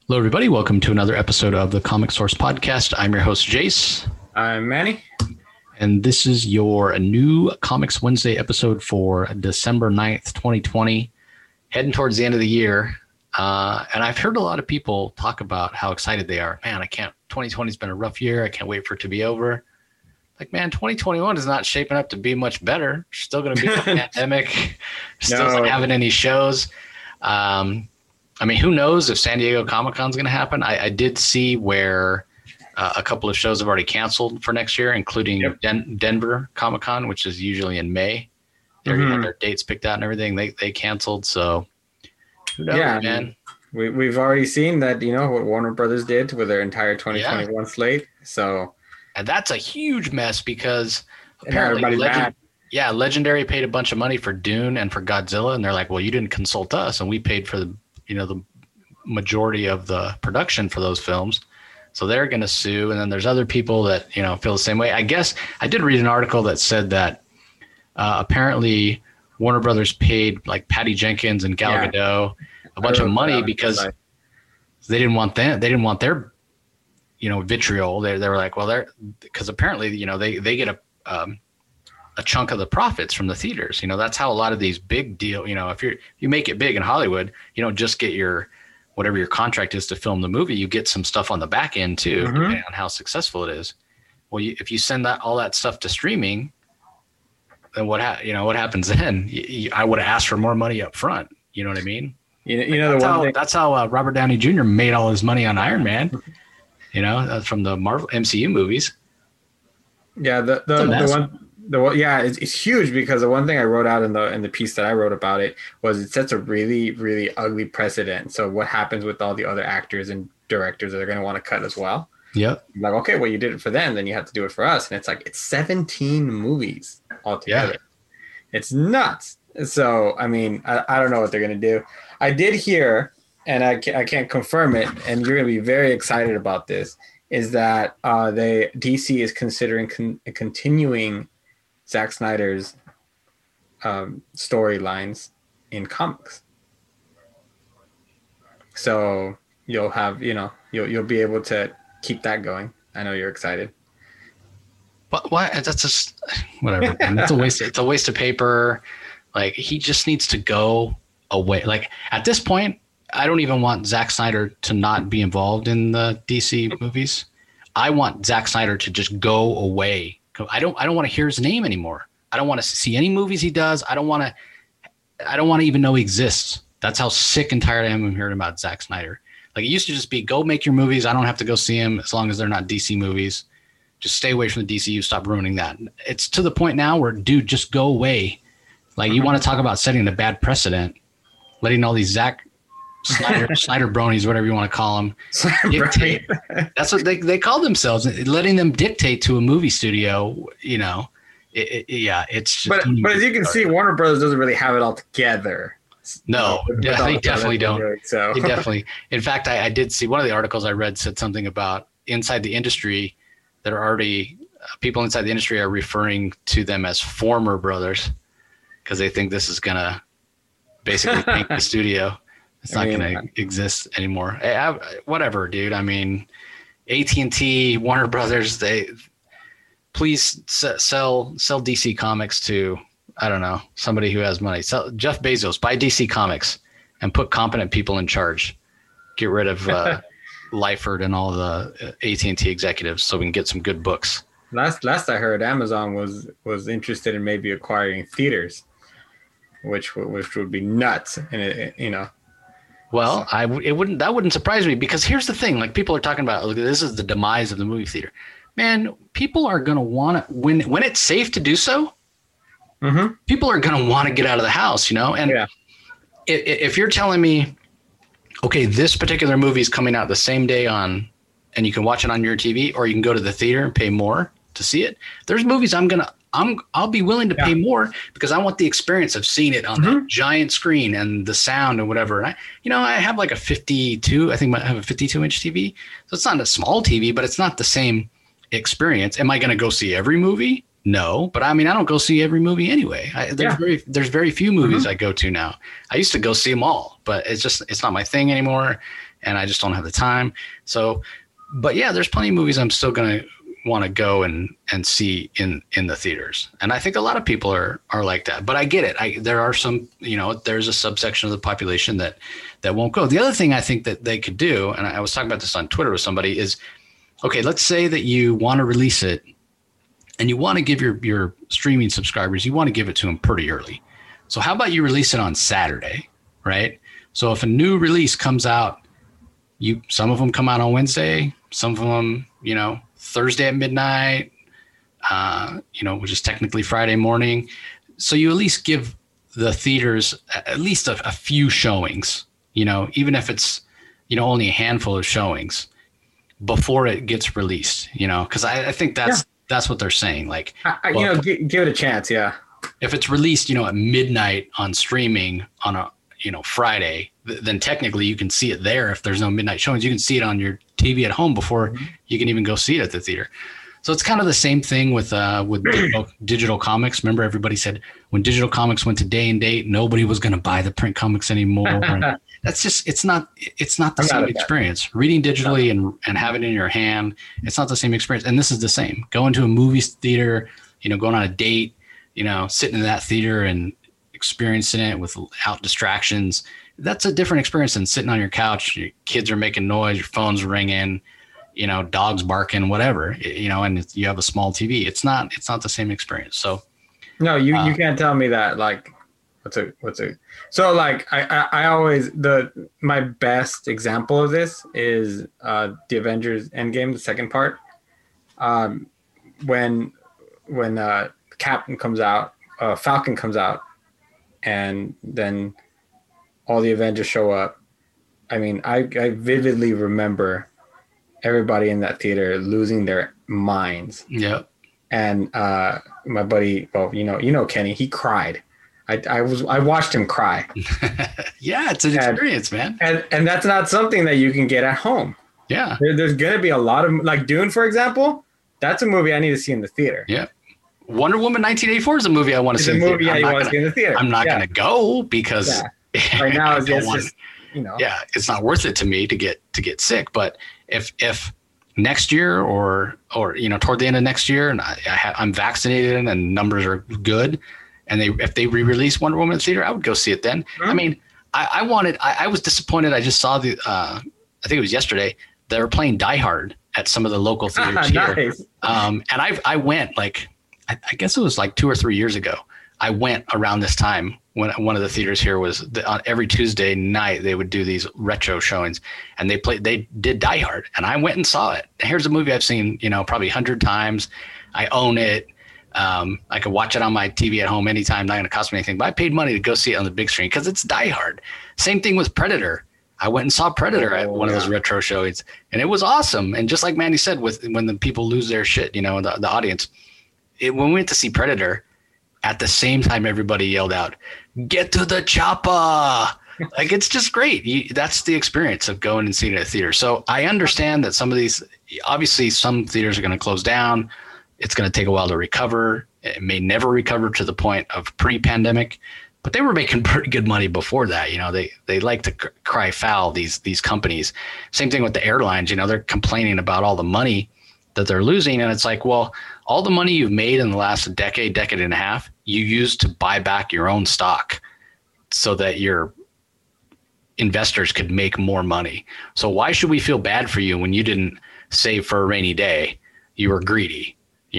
Hello, everybody. Welcome to another episode of the Comic Source Podcast. I'm your host, Jace. I'm Manny. And this is your new Comics Wednesday episode for December 9th, 2020, heading towards the end of the year. And I've heard a lot of people talk about how excited they are. Man, 2020's been a rough year. I can't wait for it to be over. Like, man, 2021 is not shaping up to be much better. Still going to be a pandemic. Still not having any shows. Who knows if San Diego Comic-Con is going to happen? I did see where a couple of shows have already canceled for next year, including Denver Comic-Con, which is usually in May. They already had their dates picked out and everything. They canceled, so who knows, man? We've already seen that, what Warner Brothers did with their entire 2021 slate. So, and that's a huge mess because apparently Legendary paid a bunch of money for Dune and for Godzilla, and they're like, well, you didn't consult us, and we paid for the majority of the production for those films. So they're going to sue. And then there's other people that, feel the same way. I guess I did read an article that said that apparently Warner Brothers paid like Patty Jenkins and Gal Gadot a bunch of money because they didn't want them. They didn't want their, vitriol. They were like, well, because apparently, they get a chunk of the profits from the theaters. That's how a lot of these big deal, if you make it big in Hollywood, you don't just get whatever your contract is to film the movie, you get some stuff on the back end too, depending on how successful it is. Well, if you send all that stuff to streaming, then what happens then? I would have asked for more money up front. You know what I mean? That's how Robert Downey Jr. made all his money on Iron Man, from the Marvel MCU movies. Yeah. It's huge because the one thing I wrote out in the piece that I wrote about it was it sets a really, really ugly precedent. So what happens with all the other actors and directors that are going to want to cut as well? Yep. Like, okay, well, you did it for them, then you have to do it for us. And it's like, it's 17 movies altogether. Yeah. It's nuts. So, I don't know what they're going to do. I did hear, and I can't confirm it, and you're going to be very excited about this, is that DC is considering continuing Zack Snyder's storylines in comics. So you'll have, you'll be able to keep that going. I know you're excited. But why? That's just whatever. That's a waste. It's a waste of paper. Like, he just needs to go away. Like, at this point, I don't even want Zack Snyder to not be involved in the DC movies. I want Zack Snyder to just go away. I don't want to hear his name anymore. I don't want to see any movies he does. I don't want to even know he exists. That's how sick and tired I am of hearing about Zack Snyder. Like, it used to just be, go make your movies. I don't have to go see them as long as they're not DC movies. Just stay away from the DCU. Stop ruining that. It's to the point now where, dude, just go away. Like, you want to talk about setting a bad precedent, letting all these Zack Snyder bronies, whatever you want to call them, dictate. That's what they call themselves, letting them dictate to a movie studio, it's just, but as you can see, Warner Brothers doesn't really have it all together. No, they definitely don't. So. They definitely. In fact, I did see one of the articles I read said something about inside the industry that are already people inside the industry are referring to them as former brothers because they think this is gonna basically tank the studio. It's not going to exist anymore. Whatever, dude. AT&T, Warner Brothers, they please sell DC Comics to, I don't know, somebody who has money. Sell Jeff Bezos, buy DC Comics and put competent people in charge. Get rid of Liefeld and all the AT&T executives so we can get some good books. Last I heard, Amazon was interested in maybe acquiring theaters, which would be nuts, and Well, that wouldn't surprise me because here's the thing: like, people are talking about, look, this is the demise of the movie theater. Man, people are going to want to when it's safe to do so. Mm-hmm. People are going to want to get out of the house, And if you're telling me, okay, this particular movie is coming out the same day and you can watch it on your TV, or you can go to the theater and pay more to see it. There's movies I'll be willing to pay more because I want the experience of seeing it on that giant screen and the sound and whatever. And I have like a 52, I think I have a 52-inch TV. So it's not a small TV, but it's not the same experience. Am I going to go see every movie? No, but I don't go see every movie anyway. There's very few movies I go to now. I used to go see them all, but it's not my thing anymore. and I just don't have the time. So, but yeah, there's plenty of movies I'm still going to want to go and see in the theaters. And I think a lot of people are like that, but I get it. There are some, there's a subsection of the population that won't go. The other thing I think that they could do, and I was talking about this on Twitter with somebody, is, okay, let's say that you want to release it and you want to give your streaming subscribers, you want to give it to them pretty early. So how about you release it on Saturday, right? So if a new release comes out, some of them come out on Wednesday, some of them, Thursday at midnight, which is technically Friday morning. So you at least give the theaters at least a few showings, even if it's, only a handful of showings before it gets released, because I think that's what they're saying. Like, give it a chance. Yeah. If it's released, at midnight on streaming on a, Friday, then technically you can see it there. If there's no midnight showings, you can see it on your TV at home before you can even go see it at the theater. So it's kind of the same thing with digital comics. Remember, everybody said when digital comics went to day and date, nobody was going to buy the print comics anymore. That's just, it's not the same experience. Reading digitally and having it in your hand, it's not the same experience. And this is the same. Going to a movie theater, going on a date, sitting in that theater and experiencing it without distractions. That's a different experience than sitting on your couch. Your kids are making noise, your phone's ringing, dogs barking, whatever, and you have a small TV. It's not the same experience. So no, you can't tell me that. Like, so like I always, my best example of this is the Avengers Endgame, the second part. When Captain comes out, Falcon comes out, and then all the Avengers show up. I mean, I vividly remember everybody in that theater losing their minds. Yeah. And my buddy, well, Kenny, he cried. I watched him cry. Yeah, it's an experience, man. And that's not something that you can get at home. Yeah. There's going to be a lot of, like Dune, for example. That's a movie I need to see in the theater. Yeah. Wonder Woman 1984 is a movie I want to see. It's a movie you want to see in the theater. I'm not going to go because right now it's just, Yeah, it's not worth it to me to get sick. But if next year or toward the end of next year, and I'm vaccinated and numbers are good, and if they re-release Wonder Woman in the theater, I would go see it then. Mm-hmm. I mean, I was disappointed. I just saw I think it was yesterday, they were playing Die Hard at some of the local theaters here. Nice. And I went I guess it was like 2 or 3 years ago. I went around this time when one of the theaters here was on every Tuesday night, they would do these retro showings, and they did Die Hard, and I went and saw it. Here's a movie I've seen, probably 100 times. I own it. I could watch it on my TV at home anytime, not going to cost me anything, but I paid money to go see it on the big screen because it's Die Hard. Same thing with Predator. I went and saw Predator at one of those retro showings, and it was awesome. And just like Manny said, when the people lose their shit, the audience, when we went to see Predator, at the same time, everybody yelled out, "Get to the chopper!" Like, it's just great. That's the experience of going and seeing it at a theater. So I understand that some of these, obviously some theaters are going to close down. It's going to take a while to recover. It may never recover to the point of pre-pandemic, but they were making pretty good money before that. They like to cry foul, these companies. Same thing with the airlines. They're complaining about all the money that they're losing. And it's like, well, all the money you've made in the last decade and a half, you used to buy back your own stock so that your investors could make more money. So why should we feel bad for you when you didn't save for a rainy day? You were greedy,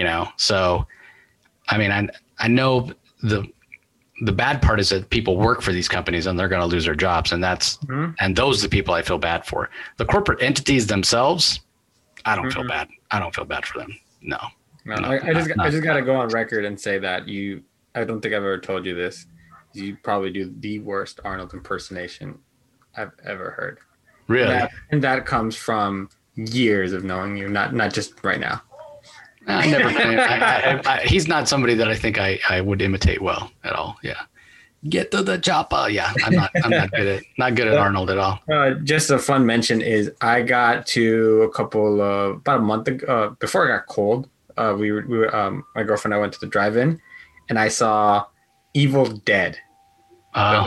So, I mean, I know the bad part is that people work for these companies and they're going to lose their jobs. And and those are the people I feel bad for. The corporate entities themselves, I don't feel bad. I don't feel bad for them. No. I just got to go on record and say that I don't think I've ever told you this. You probably do the worst Arnold impersonation I've ever heard. Really? And that comes from years of knowing you, not just right now. I never. He's not somebody that I think I would imitate well at all. Yeah. Get to the chopper. Yeah, I'm not good at Arnold at all. Just a fun mention is I got to about a month ago, before it got cold. We were my girlfriend and I went to the drive-in, and I saw Evil Dead.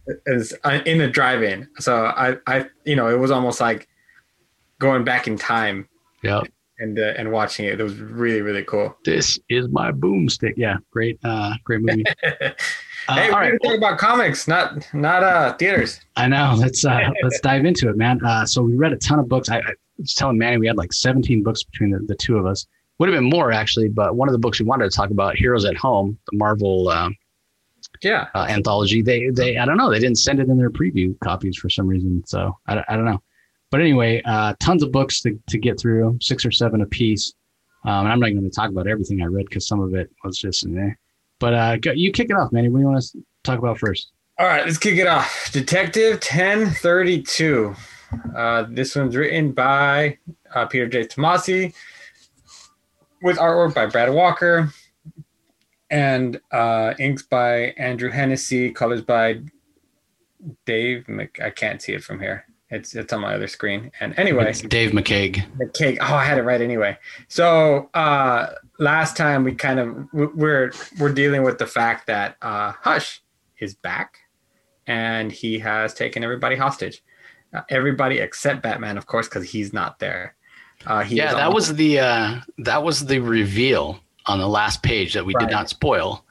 is in a drive-in. So it was almost like going back in time. Yeah. And watching it. It was really, really cool. This is my boomstick. Yeah, great movie. Hey, we're gonna talk about comics, not theaters. I know. Let's dive into it, man. So we read a ton of books. I was telling Manny we had like 17 books between the two of us. Would have been more actually, but one of the books we wanted to talk about, Heroes at Home, the Marvel anthology. They I don't know. They didn't send it in their preview copies for some reason. So I don't know. But anyway, tons of books to get through, 6 or 7 a piece. And I'm not going to talk about everything I read because some of it was just in there. But you kick it off, Manny. What do you want to talk about first? All right, let's kick it off. Detective 1032. This one's written by Peter J. Tomasi with artwork by Brad Walker and inks by Andrew Hennessy, colors by Dave I can't see it from here. It's on my other screen. And anyway, it's Dave McCaig. McCaig. Oh, I had it right anyway. So last time we're dealing with the fact that Hush is back, and he has taken everybody hostage. Everybody except Batman, of course, because he's not there. That was the reveal on the last page that we did not spoil.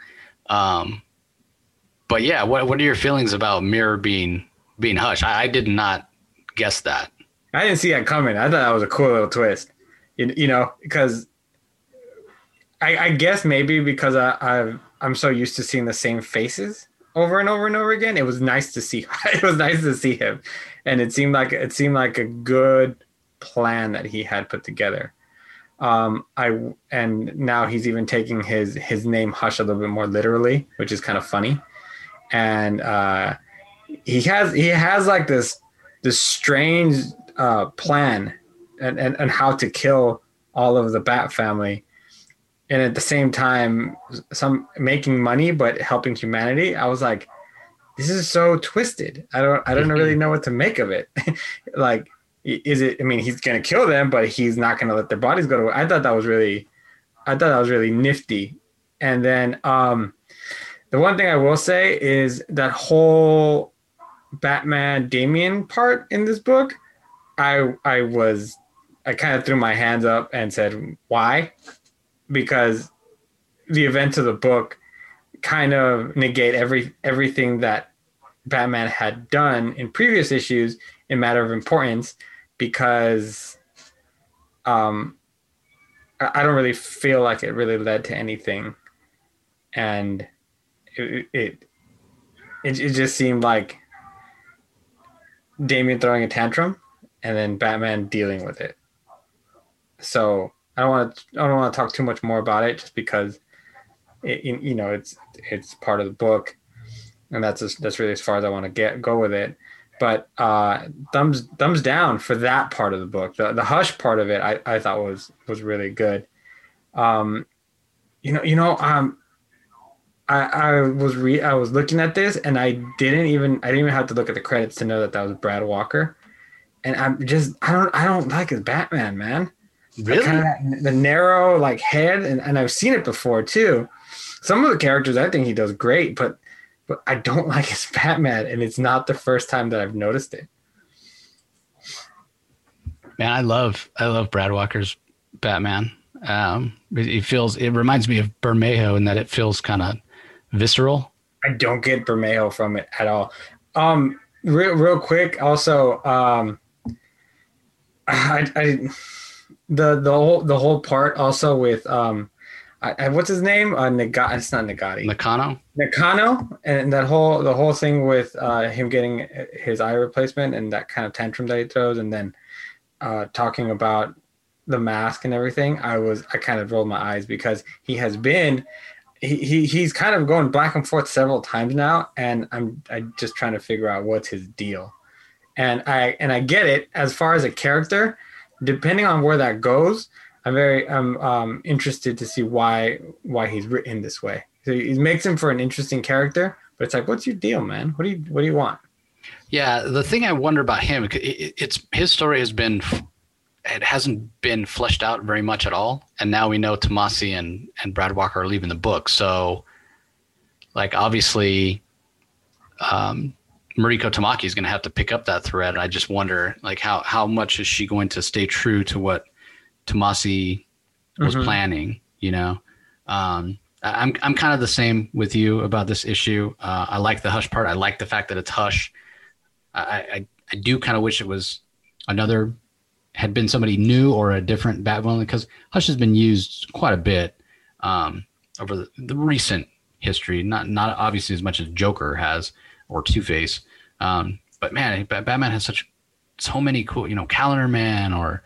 But yeah, what are your feelings about Mirror being Hush? I did not guess that. I didn't see that coming. I thought that was a cool little twist, because I guess maybe because I'm so used to seeing the same faces over and over and over again. It was nice to see. It was nice to see him, and it seemed like a good plan that he had put together. And now he's even taking his name Hush a little bit more literally, which is kind of funny, and he has like this strange plan and how to kill all of the Bat family, and at the same time some making money but helping humanity. I was like, this is so twisted. I don't really know what to make of it. Like, is it? I mean, he's gonna kill them, but he's not gonna let their bodies go to. I thought that was really nifty. And then the one thing I will say is that whole Batman Damian part in this book, I kind of threw my hands up and said, why? Because the events of the book kind of negate everything that Batman had done in previous issues in matter of importance, because I don't really feel like it really led to anything, and it just seemed like Damian throwing a tantrum and then Batman dealing with it. So I don't want to talk too much more about it, just because it's part of the book, and that's really as far as I want to go with it. But thumbs down for that part of the book. The Hush part of it, I thought was really good. I was looking at this, and I didn't even have to look at the credits to know that was Brad Walker. And I don't like his Batman, man. Really? The narrow like head, and I've seen it before too. Some of the characters I think he does great, but I don't like his Batman, and it's not the first time that I've noticed it. Man, I love Brad Walker's Batman. It reminds me of Bermejo in that it feels kind of visceral. I don't get Bermejo from it at all. Real quick, also, the whole part also with what's his name? It's not Nagati. Nakano, and the whole thing with him getting his eye replacement and that kind of tantrum that he throws, and then talking about the mask and everything. I kind of rolled my eyes, because he's kind of going back and forth several times now, and I'm just trying to figure out what's his deal. And I get it as far as a character, depending on where that goes. I'm interested to see why he's written this way. So he makes him for an interesting character, but it's like, what's your deal, man? What do you want? Yeah, the thing I wonder about him, his story hasn't been fleshed out very much at all, and now we know Tomasi and Brad Walker are leaving the book. So, like, obviously, Mariko Tamaki is going to have to pick up that thread. I just wonder, like, how much is she going to stay true to what Tomasi was planning? You know, I'm kind of the same with you about this issue. I like the Hush part. I like the fact that it's Hush. I do kind of wish it was had been somebody new or a different Batvillain, because Hush has been used quite a bit over the recent history. Not obviously as much as Joker has or Two-Face, but man, Batman has so many cool, you know, Calendar Man or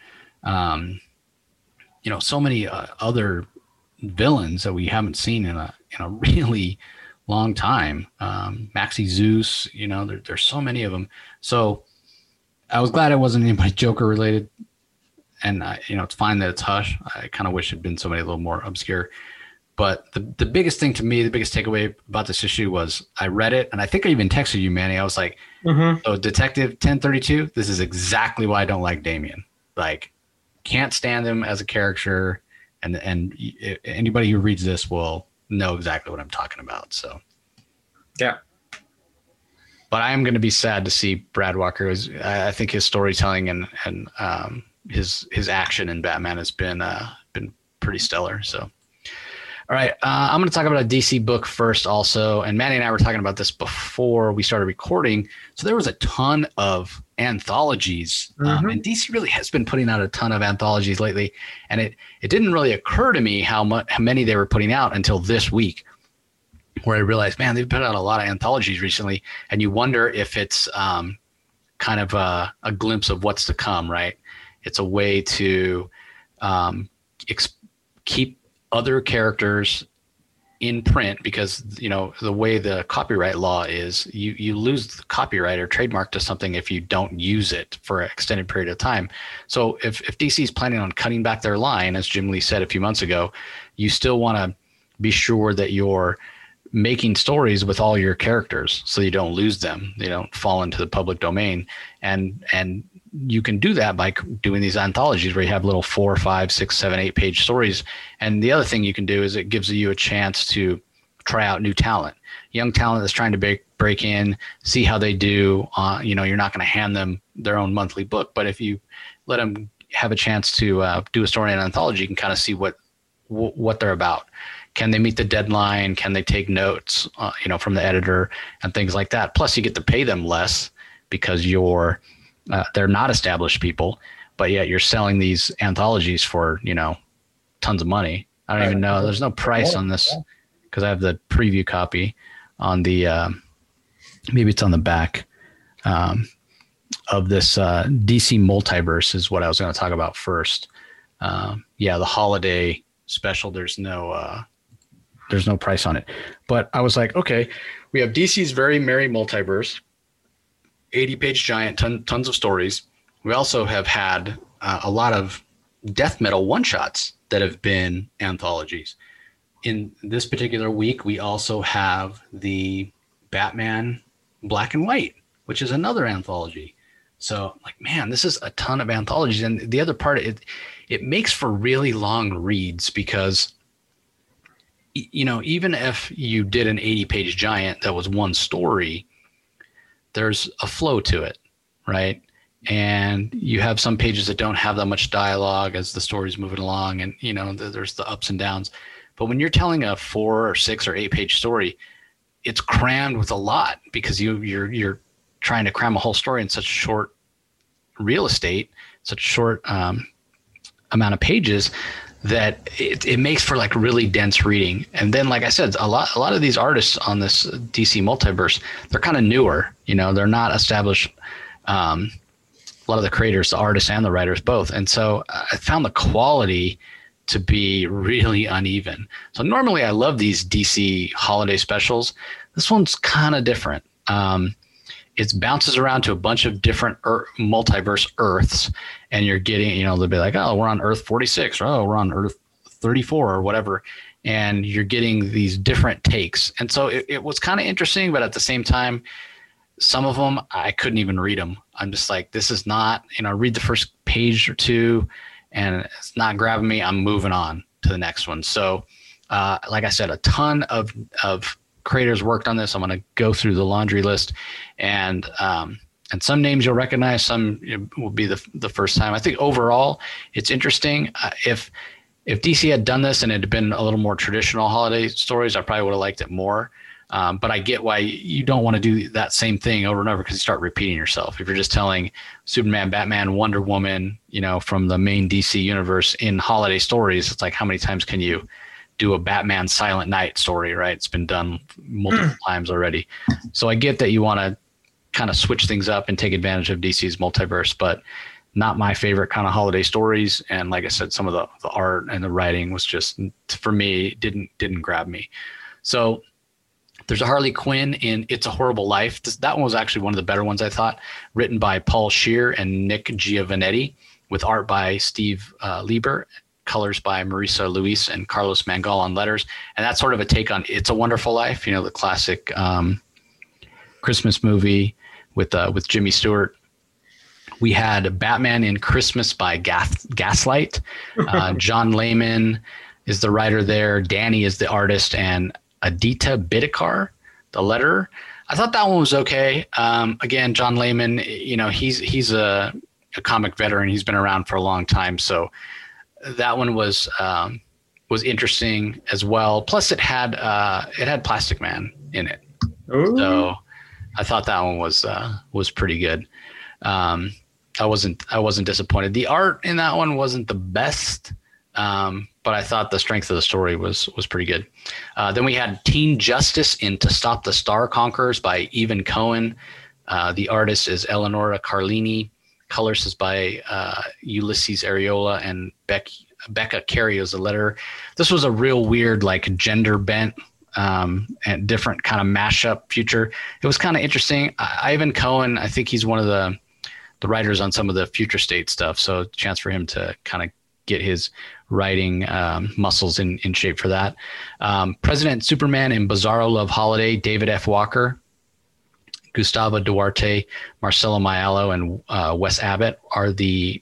you know, so many other villains that we haven't seen in a really long time. Maxie Zeus, you know, there's so many of them. So I was glad it wasn't anybody Joker related, and you know, it's fine that it's Hush. I kind of wish it'd been somebody a little more obscure. But the biggest thing to me, the biggest takeaway about this issue was I read it, and I think I even texted you, Manny. I was like, "So Detective 1032, this is exactly why I don't like Damian. Like, can't stand him as a character, and anybody who reads this will know exactly what I'm talking about." So, yeah. But I am going to be sad to see Brad Walker. I think his storytelling and his action in Batman has been pretty stellar. So. All right, I'm going to talk about a DC book first also, and Manny and I were talking about this before we started recording. So there was a ton of anthologies, and DC really has been putting out a ton of anthologies lately, and it didn't really occur to me how many they were putting out until this week, where I realized, man, they've put out a lot of anthologies recently, and you wonder if it's kind of a glimpse of what's to come, right? It's a way to keep other characters in print, because, you know, the way the copyright law is, you lose the copyright or trademark to something if you don't use it for an extended period of time. So if DC is planning on cutting back their line, as Jim Lee said a few months ago, you still want to be sure that you're making stories with all your characters so you don't lose them, they don't fall into the public domain, and you can do that by doing these anthologies where you have little 4, 5, 6, 7, 8 page stories. And the other thing you can do is it gives you a chance to try out new talent, young talent that's trying to break in, see how they do. You know, you're not going to hand them their own monthly book, but if you let them have a chance to do a story in an anthology, you can kind of see what they're about. Can they meet the deadline? Can they take notes, you know, from the editor and things like that? Plus, you get to pay them less because they're not established people, but yet you're selling these anthologies for, you know, tons of money. I don't even know. There's no price on this because I have the preview copy on the, maybe it's on the back of this DC Multiverse is what I was going to talk about first. Yeah, the holiday special. There's no price on it, but I was like, okay, we have DC's Very Merry Multiverse, 80-page giant, tons of stories. We also have had a lot of death metal one-shots that have been anthologies. In this particular week, we also have the Batman Black and White, which is another anthology. So, like, man, this is a ton of anthologies. And the other part, it makes for really long reads because, you know, even if you did an 80-page giant that was one story, there's a flow to it, right? And you have some pages that don't have that much dialogue as the story's moving along, and, you know, there's the ups and downs. But when you're telling a 4 or 6 or 8 page story, it's crammed with a lot because you're trying to cram a whole story in such short real estate, such short amount of pages, that it makes for like really dense reading. And then, like I said, a lot of these artists on this DC Multiverse, they're kind of newer, you know, they're not established. A lot of the creators, the artists and the writers both. And so I found the quality to be really uneven. So normally I love these DC holiday specials. This one's kind of different. It bounces around to a bunch of different multiverse Earths, and you're getting, you know, they'll be like, oh, we're on Earth 46, or oh, we're on Earth 34 or whatever. And you're getting these different takes. And so it was kind of interesting, but at the same time, some of them, I couldn't even read them. I'm just like, this is not, you know, read the first page or two and it's not grabbing me. I'm moving on to the next one. So like I said, a ton of creators worked on this. I'm going to go through the laundry list, and some names you'll recognize, some will be the first time. I think overall it's interesting. If DC had done this and it had been a little more traditional holiday stories, I probably would have liked it more. But I get why you don't want to do that same thing over and over, because you start repeating yourself. If you're just telling Superman, Batman, Wonder Woman, from the main DC universe in holiday stories, it's like, how many times can you do a Batman Silent Night story, right? It's been done multiple times already. So I get that you want to kind of switch things up and take advantage of DC's multiverse, but not my favorite kind of holiday stories. And like I said, some of the art and the writing was just, for me, didn't grab me. So there's a Harley Quinn in It's a Horrible Life. That one was actually one of the better ones, I thought, written by Paul Scheer and Nick Giovanetti, with art by Steve Lieber, colors by Marisa Luis and Carlos Mangal on letters. And that's sort of a take on It's a Wonderful Life, the classic Christmas movie with Jimmy Stewart. We had Batman in Christmas by Gaslight. John Layman is the writer there. Danny is the artist, and Aditya Bidikar, the letterer. I thought that one was okay. Again, John Layman, he's a comic veteran. He's been around for a long time, so that one was interesting as well. Plus, it had Plastic Man in it. Ooh. So I thought that one was pretty good. I wasn't disappointed. The art in that one wasn't the best, but I thought the strength of the story was pretty good. Then we had Teen Justice in To Stop the Star Conquerors by Evan Cohen. The artist is Eleonora Carlini. Colors is by Ulysses Areola, and Becca Carey is the letterer. This was a real weird, like, gender bent and different kind of mashup future. It was kind of interesting. Ivan Cohen, I think he's one of the writers on some of the Future State stuff, so a chance for him to kind of get his writing muscles in shape for that. President Superman in Bizarro Love Holiday, David F. Walker, Gustavo Duarte, Marcelo Maiello, and Wes Abbott are the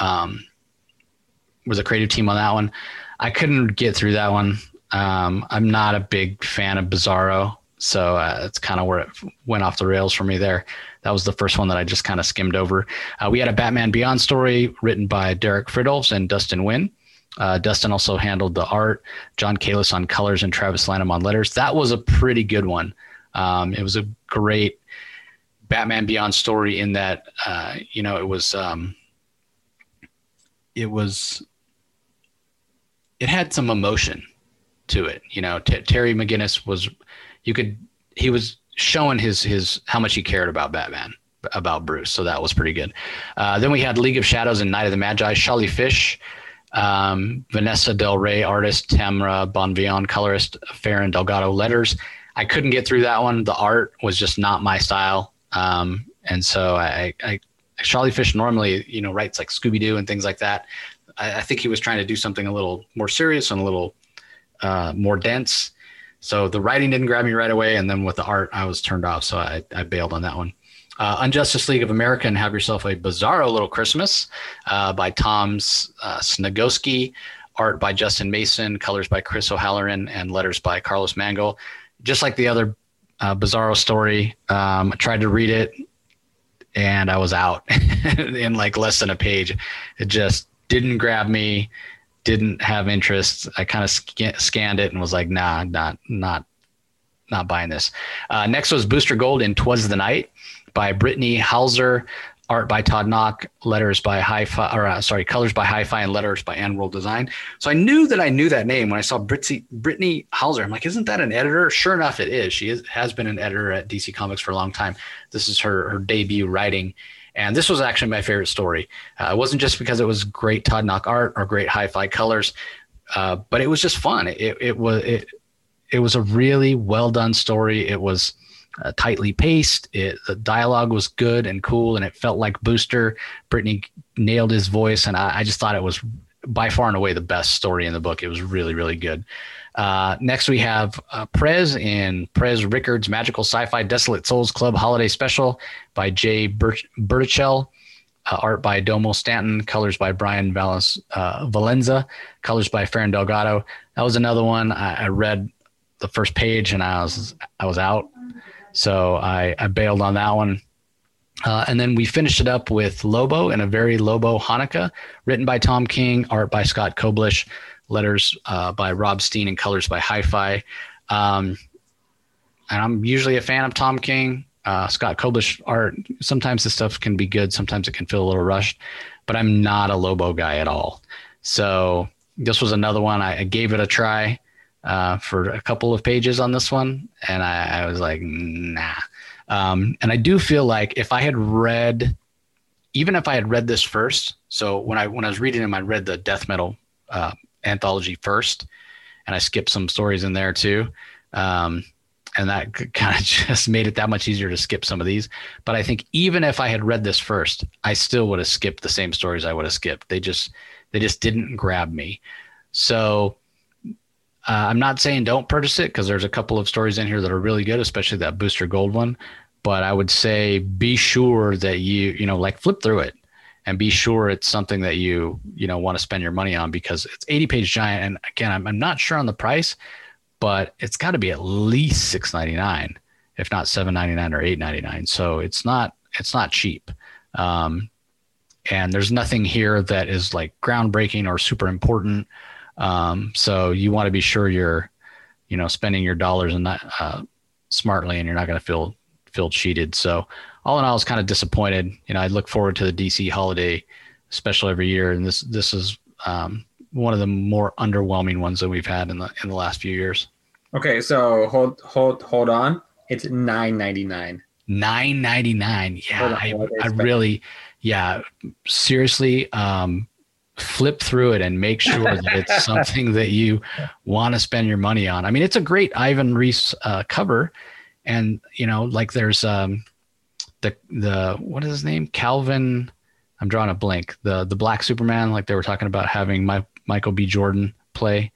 creative team on that one. I couldn't get through that one. I'm not a big fan of Bizarro, so it's kind of where it went off the rails for me there. That was the first one that I just kind of skimmed over. We had a Batman Beyond story written by Derek Fridolfs and Dustin Nguyen. Dustin also handled the art, John Kalis on colors, and Travis Lanham on letters. That was a pretty good one. It was a great Batman Beyond story in that, it had some emotion to it. Terry McGinnis he was showing his how much he cared about Batman, about Bruce. So that was pretty good. Then we had League of Shadows and Night of the Magi, Charlie Fish, Vanessa Del Rey, artist, Tamra Bonvillain, colorist, Farron Delgado, letters. I couldn't get through that one. The art was just not my style. And so I Charlie Fish normally, writes like Scooby-Doo and things like that. I think he was trying to do something a little more serious and a little more dense. So the writing didn't grab me right away. And then with the art, I was turned off. So I bailed on that one. Unjustice League of America and Have Yourself a Bizarro Little Christmas by Tom Snagowski, art by Justin Mason, colors by Chris O'Halloran, and letters by Carlos Mango. Just like the other Bizarro story, I tried to read it and I was out in like less than a page. It just didn't grab me, didn't have interest. I kind of scanned it and was like, nah, not buying this. Next was Booster Gold in 'Twas the Night by Brittany Halzer, art by Todd Knock, colors by Hi-Fi, and letters by Ann World Design. So I knew that name when I saw Brittany Halzer. I'm like, isn't that an editor? Sure enough, it is. She has been an editor at DC Comics for a long time. This is her debut writing. And this was actually my favorite story. It wasn't just because it was great Todd Knock art or great Hi-Fi colors, but it was just fun. It was a really well done story. It was tightly paced. The dialogue was good and cool, and it felt like Booster. Brittany nailed his voice, and I just thought it was by far and away the best story in the book. It was really, really good. Next, we have Prez in Prez Rickard's Magical Sci-Fi Desolate Souls Club Holiday Special by Jay Bertichel, art by Domo Stanton, colors by Brian Valenza, colors by Farron Delgado. That was another one I read the first page and I was out. So I bailed on that one. And then we finished it up with Lobo and a very Lobo Hanukkah, written by Tom King, art by Scott Koblish, letters by Rob Steen, and colors by Hi-Fi. And I'm usually a fan of Tom King. Scott Koblish art, sometimes the stuff can be good, sometimes it can feel a little rushed, but I'm not a Lobo guy at all. So this was another one. I gave it a try for a couple of pages on this one, and I was like, nah. And I do feel like if I had read this first, so when I was reading them, I read the death metal anthology first, and I skipped some stories in there too. And that kind of just made it that much easier to skip some of these. But I think even if I had read this first, I still would have skipped the same stories I would have skipped. They just didn't grab me. So I'm not saying don't purchase it, because there's a couple of stories in here that are really good, especially that Booster Gold one. But I would say be sure that you like flip through it and be sure it's something that you want to spend your money on, because it's 80-page giant. And again, I'm not sure on the price, but it's got to be at least $6.99, if not $7.99 or $8.99. So it's not cheap. And there's nothing here that is like groundbreaking or super important. So you want to be sure you're, spending your dollars and not smartly, and you're not going to feel cheated. So all in all, I was kind of disappointed. I look forward to the DC holiday special every year, and this is one of the more underwhelming ones that we've had in the last few years. Okay, so hold on. It's $9.99. $9.99. Yeah, I really, seriously, flip through it and make sure that it's something that you want to spend your money on. I mean, it's a great Ivan Reis cover, and like there's the what is his name? Calvin. I'm drawing a blank. The Black Superman, like they were talking about having Michael B. Jordan play.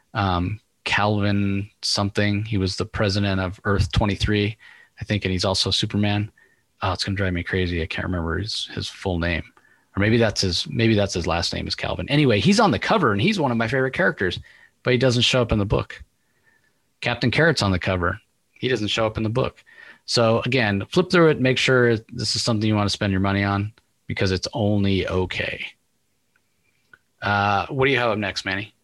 Calvin something. He was the president of Earth 23, I think, and he's also Superman. Oh, it's gonna drive me crazy. I can't remember his full name, or maybe that's his last name is Calvin. Anyway, he's on the cover and he's one of my favorite characters, but he doesn't show up in the book. Captain Carrot's on the cover. He doesn't show up in the book. So again, flip through it. Make sure this is something you want to spend your money on, because it's only okay. What do you have up next, Manny?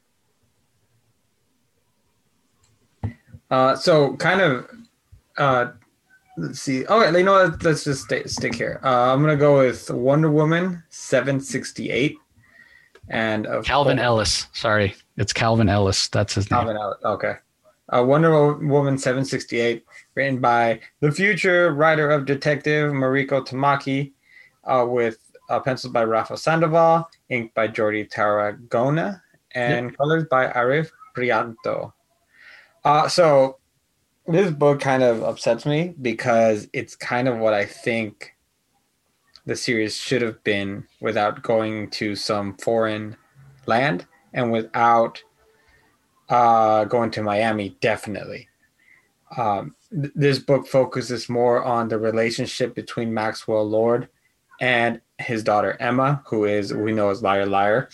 So kind of, let's see. Oh, you know what? Let's just stick here. I'm going to go with Wonder Woman 768. And Calvin Ellis. Sorry. It's Calvin Ellis. That's his name. Calvin Ellis. Okay. Wonder Woman 768, written by the future writer of Detective Mariko Tamaki, with pencils by Rafa Sandoval, ink by Jordi Tarragona, and colors by Arif Prianto. So this book kind of upsets me, because it's kind of what I think the series should have been, without going to some foreign land and without going to Miami, definitely. This book focuses more on the relationship between Maxwell Lord and his daughter Emma, who we know as Liar Liar.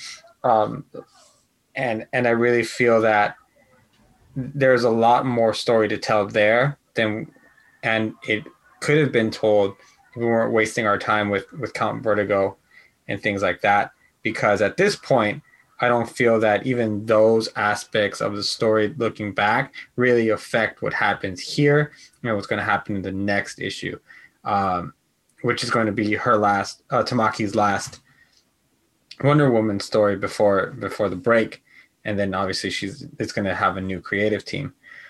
And I really feel that there's a lot more story to tell there and it could have been told if we weren't wasting our time with Count Vertigo and things like that. Because at this point, I don't feel that even those aspects of the story looking back really affect what happens here, what's going to happen in the next issue, which is going to be her last, Tamaki's last Wonder Woman story before the break. And then obviously it's going to have a new creative team.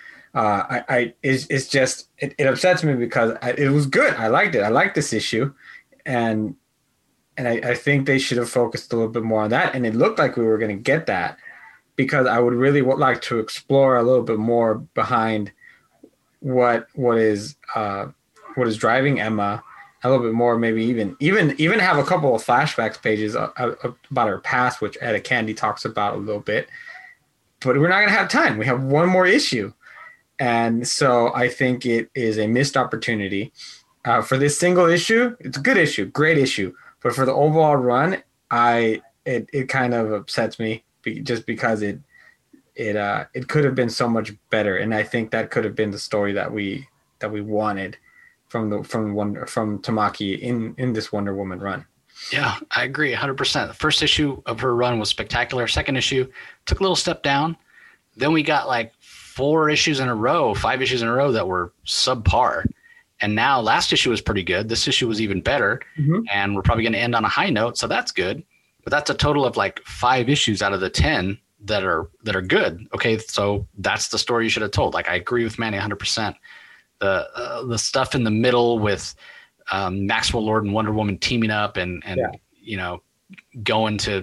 It's just, it upsets me, because it was good. I liked it. I liked this issue. And I think they should have focused a little bit more on that. And it looked like we were going to get that, because I would really like to explore a little bit more behind what is driving Emma, a little bit more, maybe even have a couple of flashbacks pages about her past, which Etta Candy talks about a little bit. But we're not going to have time. We have one more issue. And so I think it is a missed opportunity for this single issue. It's a good issue, great issue. But for the overall run, it kind of upsets me, just because it could have been so much better, and I think that could have been the story that we wanted from Tamaki in this Wonder Woman run. Yeah, I agree 100%. The first issue of her run was spectacular. Second issue took a little step down. Then we got like 5 issues in a row that were subpar. And now last issue was pretty good. This issue was even better. Mm-hmm. And we're probably going to end on a high note. So that's good. But that's a total of like 5 issues out of the 10 that are good. Okay, so that's the story you should have told. Like, I agree with Manny 100%. The stuff in the middle with Maxwell Lord and Wonder Woman teaming up and you know, going to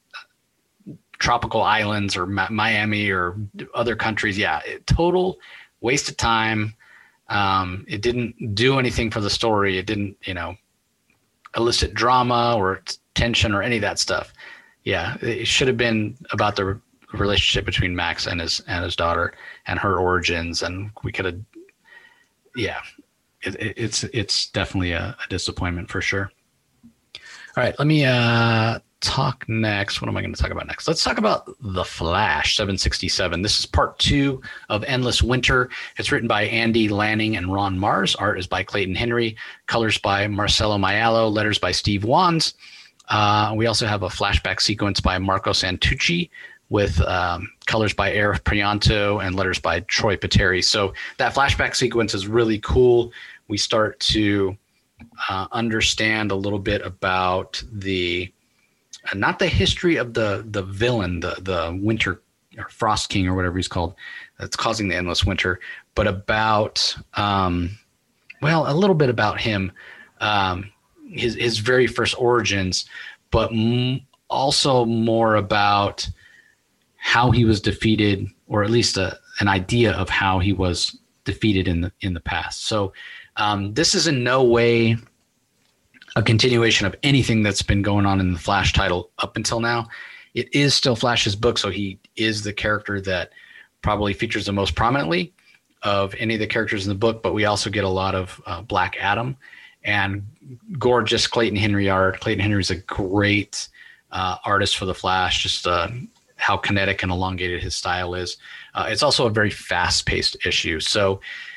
tropical islands or Miami or other countries. Yeah, total waste of time. It didn't do anything for the story. It didn't, you know, elicit drama or tension or any of that stuff. Yeah, it should have been about the relationship between Max and his daughter and her origins, and we could have. Yeah, it's definitely a disappointment for sure. All right, let me talk next. What am I going to talk about next? Let's talk about The Flash 767. This is part 2 of Endless Winter. It's written by Andy Lanning and Ron Mars. Art is by Clayton Henry. Colors by Marcelo Maiello. Letters by Steve Wands. We also have a flashback sequence by Marco Santucci with colors by Eric Prianto and letters by Troy Pateri. So that flashback sequence is really cool. We start to understand a little bit about not the history of the villain, the Winter or Frost King or whatever he's called, that's causing the endless winter, but about a little bit about him, his very first origins, but also more about how he was defeated, or at least an idea of how he was defeated in the past. So this is in no way a continuation of anything that's been going on in the Flash title up until now. It is still Flash's book, so he is the character that probably features the most prominently of any of the characters in the book, but we also get a lot of Black Adam and gorgeous Clayton Henry art. Clayton Henry is a great artist for the Flash, just how kinetic and elongated his style is. It's also a very fast-paced issue. So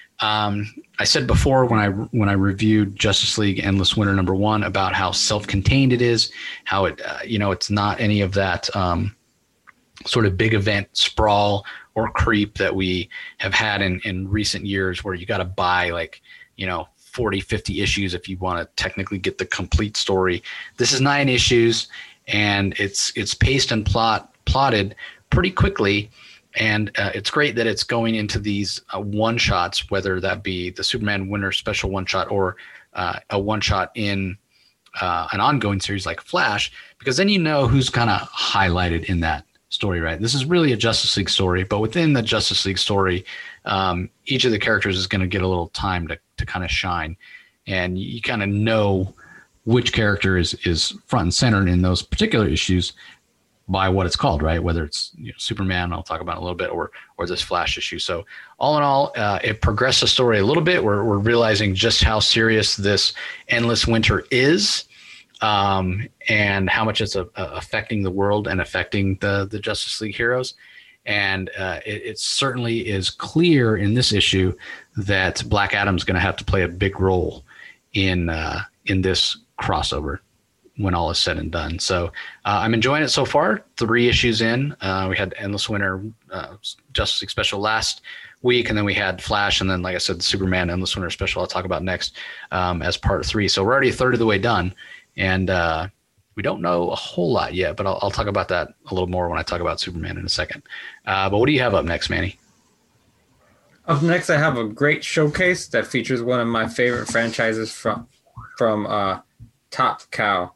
I said before when I reviewed Justice League Endless Winter #1 about how self-contained it is, how it it's not any of that sort of big event sprawl or creep that we have had in recent years, where you got to buy 40, 50 issues if you want to technically get the complete story. This is 9 issues, and it's paced and plotted pretty quickly. And it's great that it's going into these one-shots, whether that be the Superman Winter Special one-shot or a one-shot in an ongoing series like Flash, because then you know who's kind of highlighted in that story, right? This is really a Justice League story, but within the Justice League story, each of the characters is going to get a little time to kind of shine. And you kind of know which character is front and center in those particular issues by what it's called, right? Whether it's Superman, I'll talk about in a little bit, or this Flash issue. So all in all, it progressed the story a little bit. We're realizing just how serious this endless winter is, and how much it's affecting the world and affecting the Justice League heroes. And it certainly is clear in this issue that Black Adam's going to have to play a big role in this crossover when all is said and done. So I'm enjoying it so far. 3 issues in. We had Endless Winter, Justice League Special last week, and then we had Flash, and then, like I said, the Superman Endless Winter Special I'll talk about next as part 3. So we're already a third of the way done, and we don't know a whole lot yet, but I'll talk about that a little more when I talk about Superman in a second. But what do you have up next, Manny? Up next, I have a great showcase that features one of my favorite franchises from Top Cow.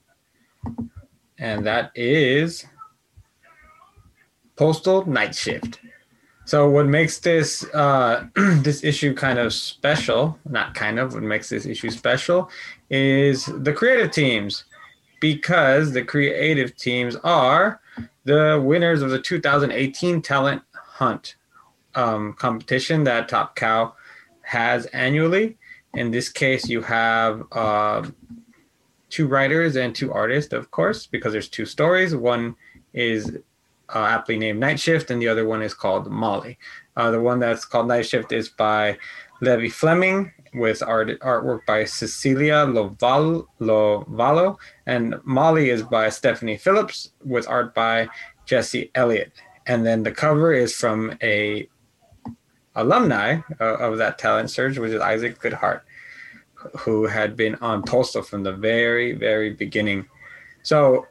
And that is Postal Night Shift. So what makes this this issue kind of special, what makes this issue special is the creative teams, because the creative teams are the winners of the 2018 Talent Hunt competition that Top Cow has annually. In this case, you have 2 writers and 2 artists, of course, because there's 2 stories. One is aptly named Night Shift, and the other one is called Molly. The one that's called Night Shift is by Levi Fleming with artwork by Cecilia Lovallo, and Molly is by Stephanie Phillips with art by Jesse Elliott. And then the cover is from a alumni of that talent surge, which is Isaac Goodhart, who had been on Postal from the very, very beginning. So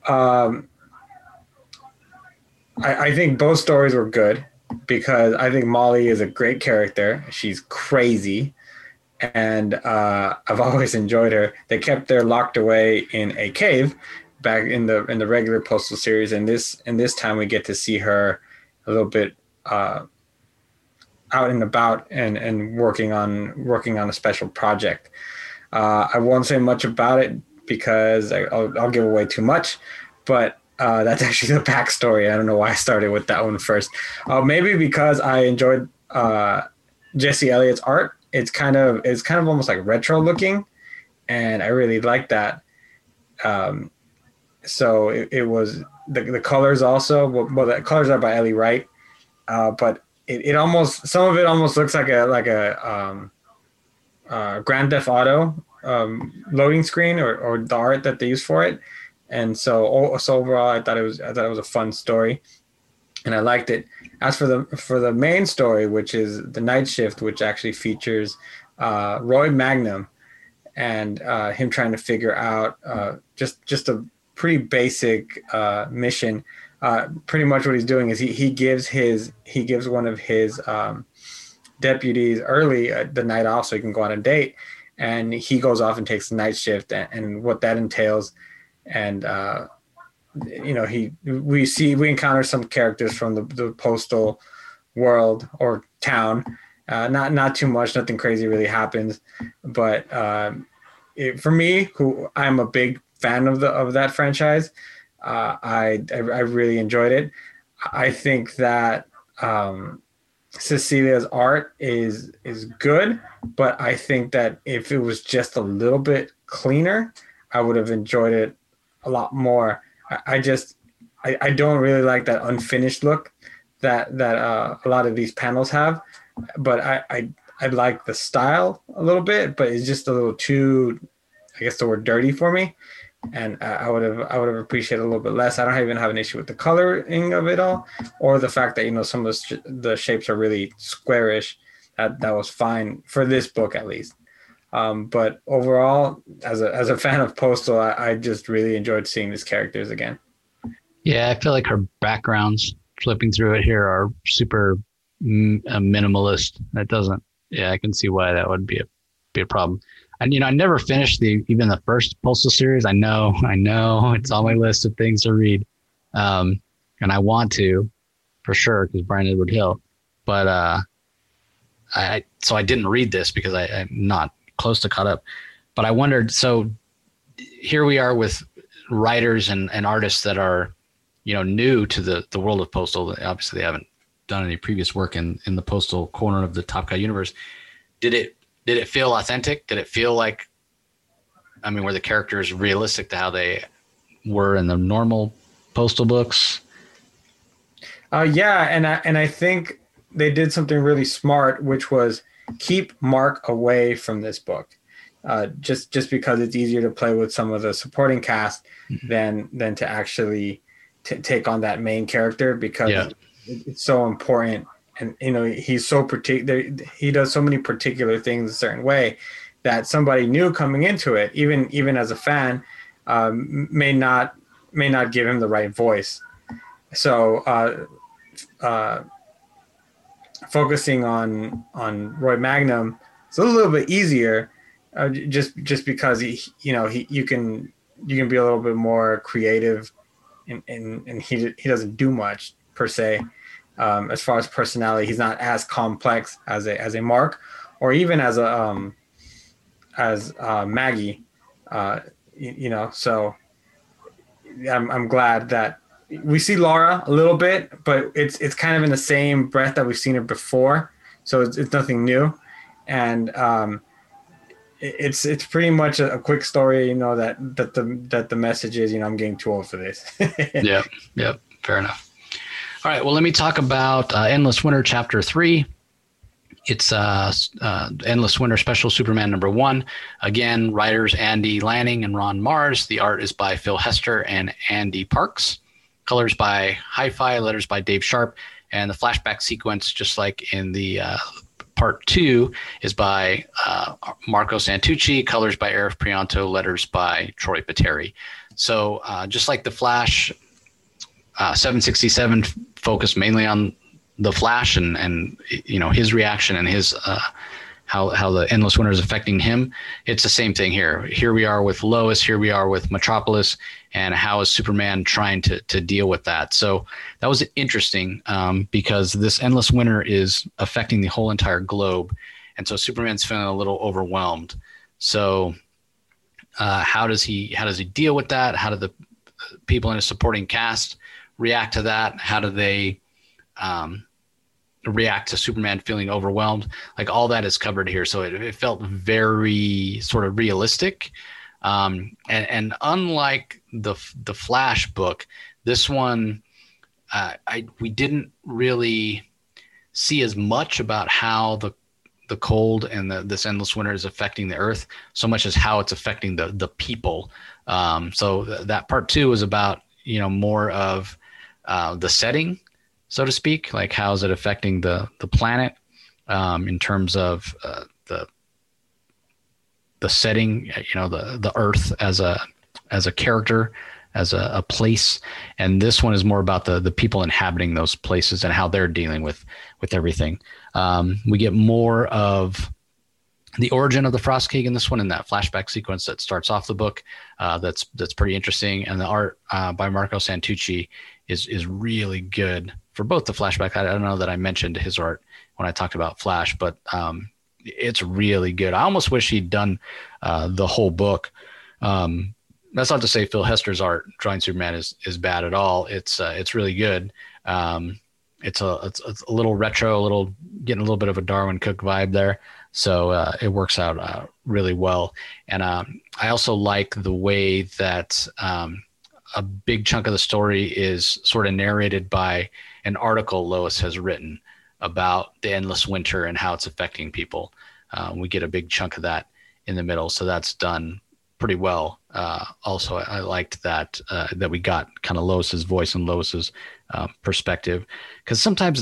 I think both stories were good because I think Molly is a great character. She's crazy, and I've always enjoyed her. They kept her locked away in a cave back in the regular Postal series, and this time we get to see her a little bit out and about and working on a special project. I won't say much about it because I'll give away too much, but that's actually the backstory. I don't know why I started with that one first. Maybe because I enjoyed Jesse Elliott's art. It's kind of almost like retro looking, and I really like that. So it was the colors also. Well, the colors are by Ellie Wright, but it almost, some of it almost looks like a Grand Theft Auto loading screen or the art that they use for it. And so overall, I thought it was a fun story, and I liked it. As for the main story, which is the Night Shift, which actually features Roy Magnum and him trying to figure out just a pretty basic mission. Pretty much what he's doing is he gives one of his deputies early the night off so he can go on a date, and he goes off and takes the night shift and what that entails. And we encounter some characters from the Postal world or town. Not too much, nothing crazy really happens, but for me, who I'm a big fan of that franchise, I really enjoyed it. I think that Cecilia's art is good, but I think that if it was just a little bit cleaner, I would have enjoyed it a lot more. I don't really like that unfinished look that a lot of these panels have, but I like the style a little bit, but it's just a little too, I guess the word, dirty for me. And I would have appreciated a little bit less. I don't even have an issue with the coloring of it all, or the fact that some of the shapes are really squarish. That was fine for this book at least. But overall, as a fan of Postal, I just really enjoyed seeing these characters again. Yeah, I feel like her backgrounds, flipping through it here, are super minimalist. That doesn't. Yeah, I can see why that would be a problem. And I never finished even the first Postal series. I know it's on my list of things to read, and I want to, for sure, because Brian Edward Hill. But I didn't read this because I'm not close to caught up. But I wondered. So here we are with writers and artists that are, new to the world of Postal. Obviously, they haven't done any previous work in the Postal corner of the Top Guy universe. Did it feel authentic? Did it feel like, were the characters realistic to how they were in the normal Postal books? Yeah, and I think they did something really smart, which was keep Mark away from this book. Just because it's easier to play with some of the supporting cast than to actually take on that main character, because it's so important. And he's so particular. He does so many particular things a certain way that somebody new coming into it, even as a fan, may not give him the right voice. So focusing on Roy Magnum, it's a little bit easier, just because you can be a little bit more creative, and he doesn't do much per se. As far as personality, he's not as complex as a Mark, or even as Maggie. So I'm glad that we see Laura a little bit, but it's kind of in the same breath that we've seen her before. So it's nothing new, and it's pretty much a quick story. That the message is, I'm getting too old for this. Yep, fair enough. All right. Well, let me talk about Endless Winter Chapter 3. It's Endless Winter Special Superman #1. Again, writers Andy Lanning and Ron Marz. The art is by Phil Hester and Andy Parks. Colors by Hi-Fi, letters by Dave Sharp. And the flashback sequence, just like in the Part 2, is by Marco Santucci, colors by Arif Prianto, letters by Troy Peteri. So just like the Flash, 767 focused mainly on the Flash and his reaction and his how the Endless Winter is affecting him. It's the same thing here. Here we are with Lois. Here we are with Metropolis, and how is Superman trying to deal with that? So that was interesting because this Endless Winter is affecting the whole entire globe, and so Superman's feeling a little overwhelmed. So how does he deal with that? How do the people in his supporting cast react to that? How do they react to Superman feeling overwhelmed? Like, all that is covered here. So it felt very sort of realistic. And unlike the Flash book, this one, we didn't really see as much about how the cold and this endless winter is affecting the Earth, so much as how it's affecting the people. So that Part 2 was about, more of the setting, so to speak, like how is it affecting the planet in terms of the setting, the Earth as a character, as a place. And this one is more about the people inhabiting those places and how they're dealing with everything. We get more of the origin of the Frost King in this one, in that flashback sequence that starts off the book. That's pretty interesting. And the art by Marco Santucci is really good for both the flashback. I don't know that I mentioned his art when I talked about Flash, but it's really good. I almost wish he'd done the whole book. That's not to say Phil Hester's art drawing Superman is bad at all. It's really good. It's a little retro, getting a little bit of a Darwin Cook vibe there. So it works out really well. And I also like the way that a big chunk of the story is sort of narrated by an article Lois has written about the endless winter and how it's affecting people. We get a big chunk of that in the middle. So that's done pretty well. Also, I liked that we got kind of Lois's voice and Lois's perspective, because sometimes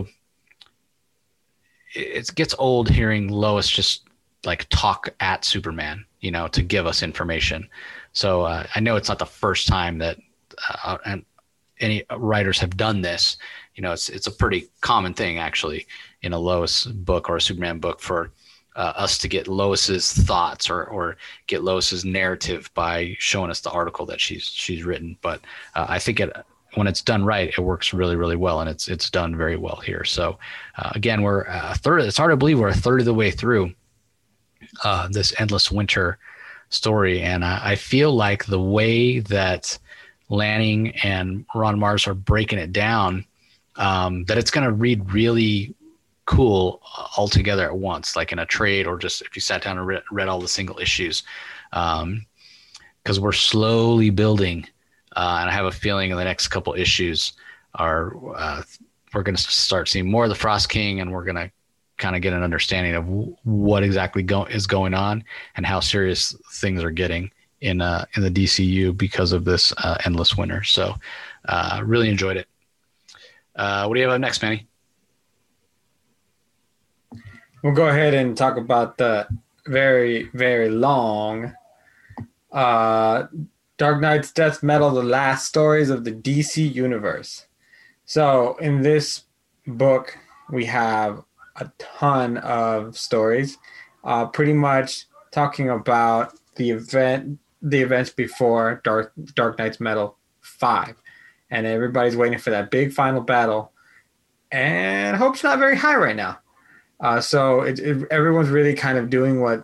it gets old hearing Lois just like talk at Superman, to give us information. So I know it's not the first time that and any writers have done this. It's a pretty common thing actually in a Lois book or a Superman book for us to get Lois's thoughts or get Lois's narrative by showing us the article that she's written. But I think when it's done right, it works really, really well, and it's done very well here. So again, we're a third. It's hard to believe we're a third of the way through this Endless Winter story, and I feel like the way that Lanning and Ron Marz are breaking it down, that it's going to read really cool all together at once, like in a trade, or just if you sat down and read all the single issues, because we're slowly building. And I have a feeling in the next couple issues we're going to start seeing more of the Frost King, and we're going to kind of get an understanding of what exactly is going on and how serious things are getting in the DCU because of this endless winter. So really enjoyed it. What do you have up next, Manny? We'll go ahead and talk about the very, very long Dark Knight's Death Metal, the last stories of the DC universe. So in this book, we have a ton of stories, pretty much talking about the events before Dark Knight's Metal 5. And everybody's waiting for that big final battle. And hope's not very high right now. So everyone's really kind of doing what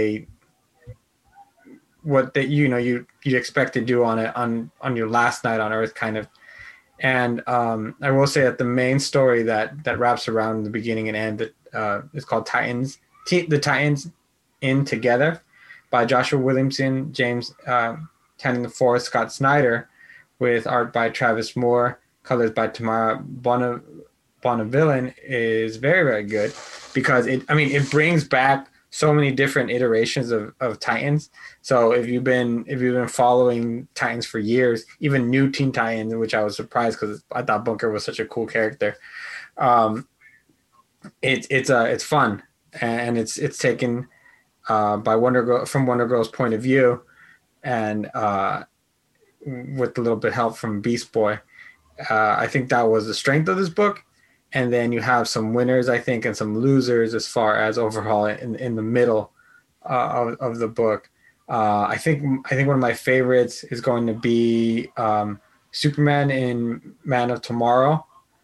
you'd expect to do on your last night on Earth, kind of. And I will say that the main story that wraps around the beginning and end is called Titans. The Titans in Together by Joshua Williamson, James Tynion IV, Scott Snyder, with art by Travis Moore, colors by Tamara Bonvillain is very, very good because it brings back so many different iterations of Titans. So if you've been following Titans for years, even new Teen Titans, which I was surprised because I thought Bunker was such a cool character. It's fun, and it's taken by Wonder Girl from Wonder Girl's point of view, and with a little bit help from Beast Boy. I think that was the strength of this book. And then you have some winners, I think, and some losers as far as overall in the middle of the book. I think one of my favorites is going to be Superman in Man of Tomorrow,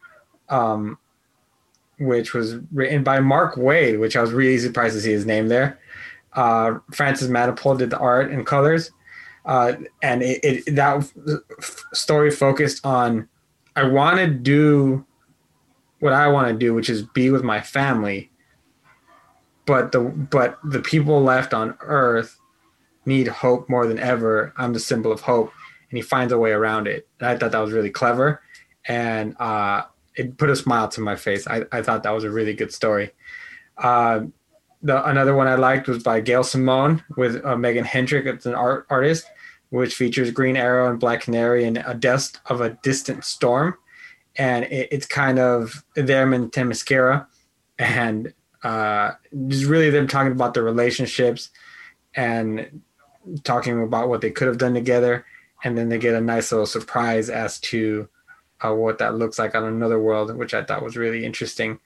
which was written by Mark Waid, which I was really surprised to see his name there. Francis Manapul did the art and colors, and that story focused on I want to do what I want to do, which is be with my family. But the people left on Earth need hope more than ever. I'm the symbol of hope, and he finds a way around it. And I thought that was really clever, and it put a smile to my face. I thought that was a really good story. Another one I liked was by Gail Simone with Megan Hendrick. It's an artist, which features Green Arrow and Black Canary in A Dust of a Distant Storm. And it's kind of them and Themyscira, and just really them talking about their relationships and talking about what they could have done together. And then they get a nice little surprise as to what that looks like on another world, which I thought was really interesting.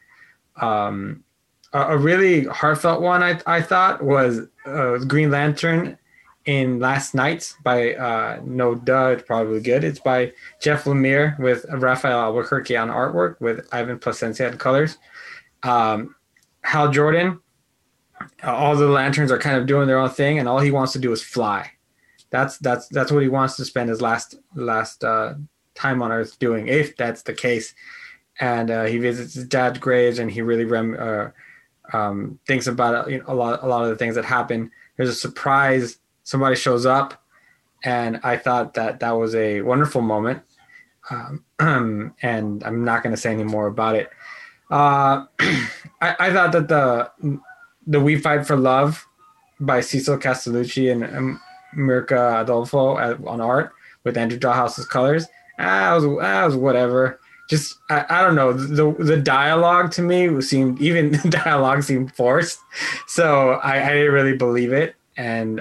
A really heartfelt one I thought was Green Lantern in Last Nights by no duh, it's probably good. It's by Jeff Lemire with Raphael Albuquerque on artwork with Ivan Placencia on colors. Hal Jordan, all the lanterns are kind of doing their own thing, and all he wants to do is fly. That's what he wants to spend his last time on Earth doing, if that's the case. And he visits his dad's graves, and he really thinks about a lot of the things that happen. There's a surprise. Somebody shows up, and I thought that was a wonderful moment. And I'm not going to say any more about it. I thought that the We Fight for Love by Cecil Castellucci and Mirka Adolfo on art with Andrew Dawhouse's colors, that was whatever. Just I don't know, the dialogue to me seemed forced, so I didn't really believe it. And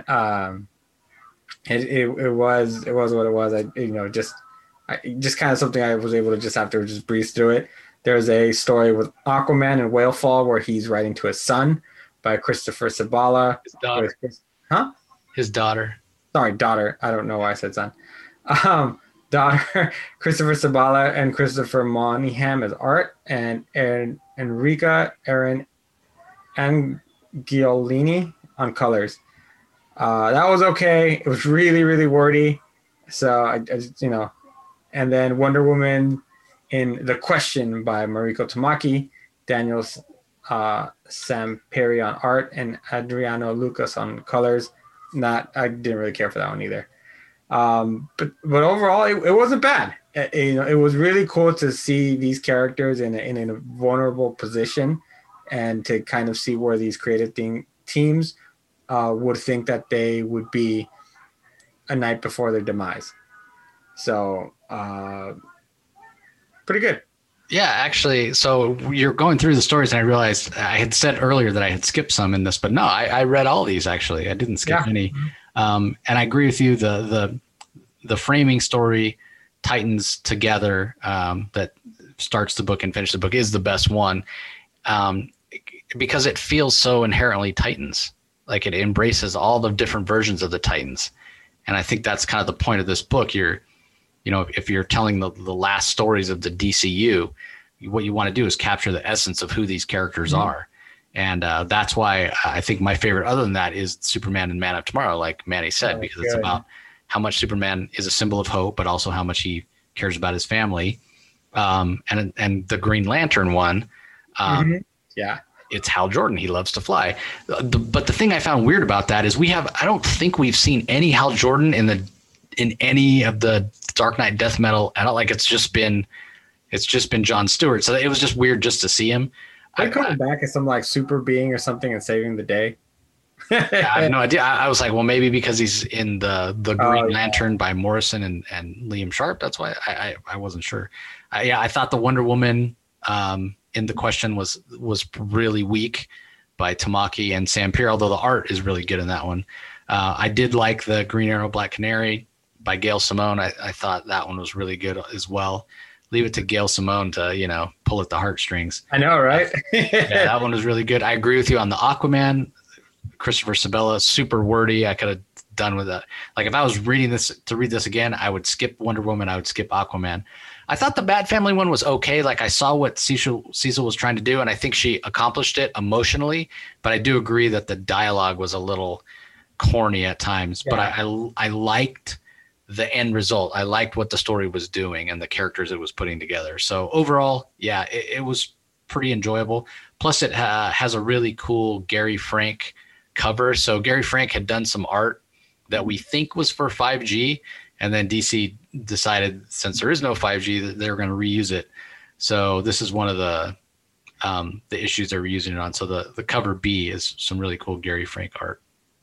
it was what it was. Just kind of something I was able to just have to just breeze through it. There's a story with Aquaman and Whalefall where he's writing to his son by Christopher Sabala. His daughter. His daughter. Sorry, daughter. I don't know why I said son. Daughter Christopher Sabala and Christopher Monaghan as art, and Enrica Aaron Angiolini on colors. That was okay. It was really, really wordy. So I just, and then Wonder Woman in The Question by Mariko Tamaki, Daniel Samperi on art, and Adriano Lucas on colors. I didn't really care for that one either. But overall, it wasn't bad. It was really cool to see these characters in a vulnerable position, and to kind of see where these creative teams would think that they would be a night before their demise. So, pretty good. Yeah, actually, so you're going through the stories, and I realized I had said earlier that I had skipped some in this, but no, I read all these actually. I didn't skip any. And I agree with you. The framing story, Titans together, that starts the book and finishes the book, is the best one, because it feels so inherently Titans. Like, it embraces all the different versions of the Titans, and I think that's kind of the point of this book. If you're telling the last stories of the DCU, what you want to do is capture the essence of who these characters are. And that's why I think my favorite, other than that, is Superman and Man of Tomorrow, like Manny said, because it's about how much Superman is a symbol of hope, but also how much he cares about his family. And the Green Lantern one, it's Hal Jordan. He loves to fly. But the thing I found weird about that is I don't think we've seen any Hal Jordan in any of the Dark Knight Death Metal. I don't, like, it's just been it's just been Jon Stewart. So it was just weird just to see him. They coming back as some like super being or something and saving the day. I have no idea. I was like, well, maybe because he's in the Green Lantern by Morrison and Liam Sharp. That's why I wasn't sure. I thought the Wonder Woman in the question was really weak by Tamaki and Sampere, although the art is really good in that one. I did like the Green Arrow Black Canary by Gail Simone. I thought that one was really good as well. Leave it to Gail Simone to, pull at the heartstrings. I know, right? Yeah, that one was really good. I agree with you on the Aquaman. Christopher Sabella, super wordy. I could have done with that. Like if I was read this again, I would skip Wonder Woman. I would skip Aquaman. I thought the Bat Family one was okay. Like I saw what Cecil was trying to do, and I think she accomplished it emotionally. But I do agree that the dialogue was a little corny at times. Yeah. But I liked the end result. I liked what the story was doing and the characters it was putting together. So overall, yeah, it was pretty enjoyable. Plus, it has a really cool Gary Frank cover. So Gary Frank had done some art that we think was for 5G, and then DC decided, since there is no 5G, that they're going to reuse it. So this is one of the issues they're reusing it on. So the cover B is some really cool Gary Frank art.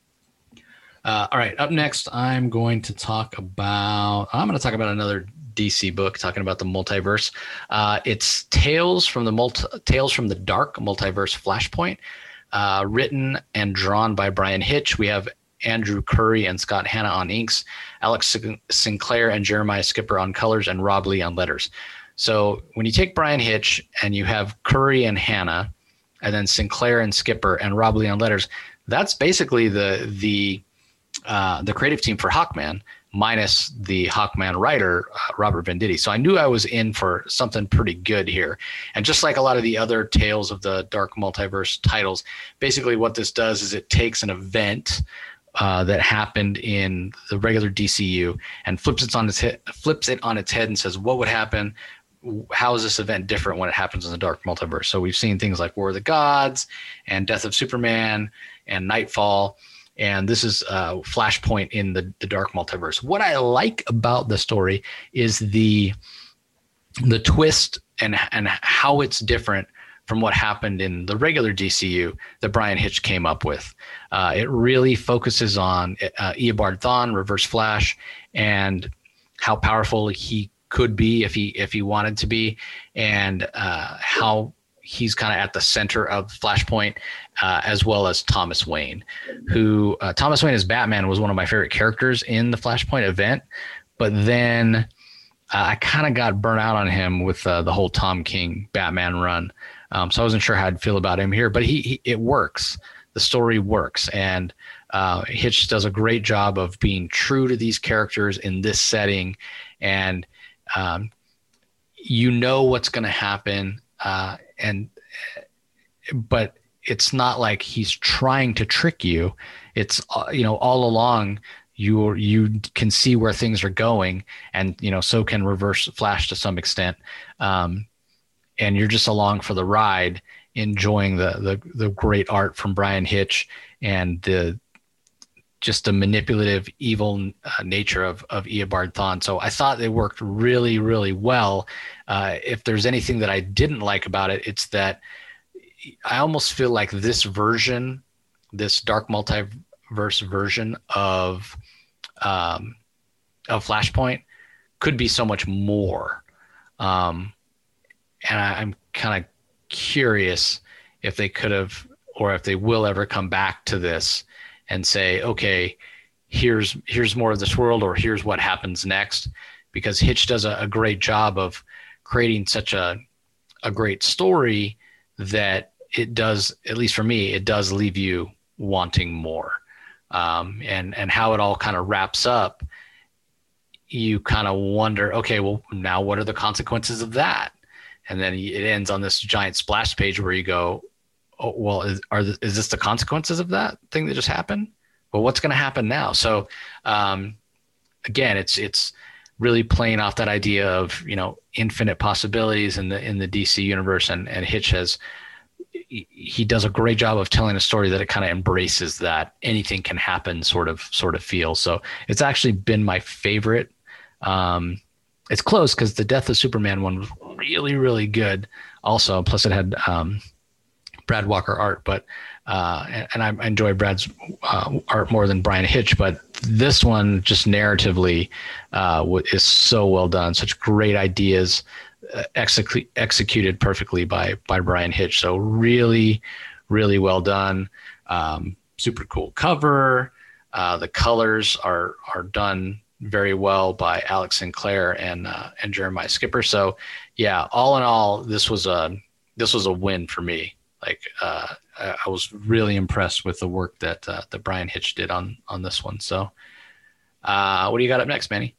All right, up next, I'm going to talk about another DC book talking about the multiverse. It's Tales from the Dark Multiverse Flashpoint, written and drawn by Brian Hitch. We have Andrew Curry and Scott Hanna on inks, Alex Sinclair and Jeremiah Skipper on colors, and Rob Lee on letters. So when you take Brian Hitch and you have Curry and Hanna, and then Sinclair and Skipper and Rob Lee on letters, that's basically the creative team for Hawkman, minus the Hawkman writer, Robert Venditti. So I knew I was in for something pretty good here. And just like a lot of the other Tales of the Dark Multiverse titles, basically what this does is it takes an event that happened in the regular DCU and flips it on its head and says, what would happen? How is this event different when it happens in the Dark Multiverse? So we've seen things like War of the Gods and Death of Superman and Nightfall. And this is Flashpoint in the Dark Multiverse. What I like about the story is the twist and how it's different from what happened in the regular DCU that Brian Hitch came up with. It really focuses on Eobard Thawne, Reverse Flash, and how powerful he could be if he wanted to be, and how he's kind of at the center of Flashpoint, as well as Thomas Wayne, who Thomas Wayne as Batman was one of my favorite characters in the Flashpoint event. But then I kind of got burnt out on him with the whole Tom King Batman run. So I wasn't sure how I'd feel about him here, but it works. The story works. And Hitch does a great job of being true to these characters in this setting. And what's going to happen. But it's not like he's trying to trick you. It's all along you can see where things are going, and so can Reverse Flash to some extent, and you're just along for the ride, enjoying the great art from Brian Hitch and the manipulative, evil nature of Eobard Thawne. So I thought they worked really, really well. If there's anything that I didn't like about it, it's that I almost feel like this Dark Multiverse version of Flashpoint could be so much more. And I'm kind of curious if they could have, or if they will ever come back to this and say, okay, here's more of this world, or here's what happens next, because Hitch does a great job of creating such a great story that it does, at least for me, it does leave you wanting more. And how it all kind of wraps up, you kind of wonder, okay, well, now what are the consequences of that? And then it ends on this giant splash page where you go, oh, well, is this the consequences of that thing that just happened? Well, what's going to happen now? So, again, it's really playing off that idea of, infinite possibilities in the DC universe. And Hitch he does a great job of telling a story that it kind of embraces that anything can happen sort of feel. So it's actually been my favorite It's close because the Death of Superman one was really, really good. Also, plus it had Brad Walker art, but and I enjoy Brad's art more than Brian Hitch. But this one, just narratively, is so well done. Such great ideas, executed perfectly by Brian Hitch. So really, really well done. Super cool cover. The colors are done very well by Alex Sinclair and Jeremiah Skipper. So yeah, all in all, this was a win for me. Like I was really impressed with the work that Brian Hitch did on this one. So what do you got up next, Manny?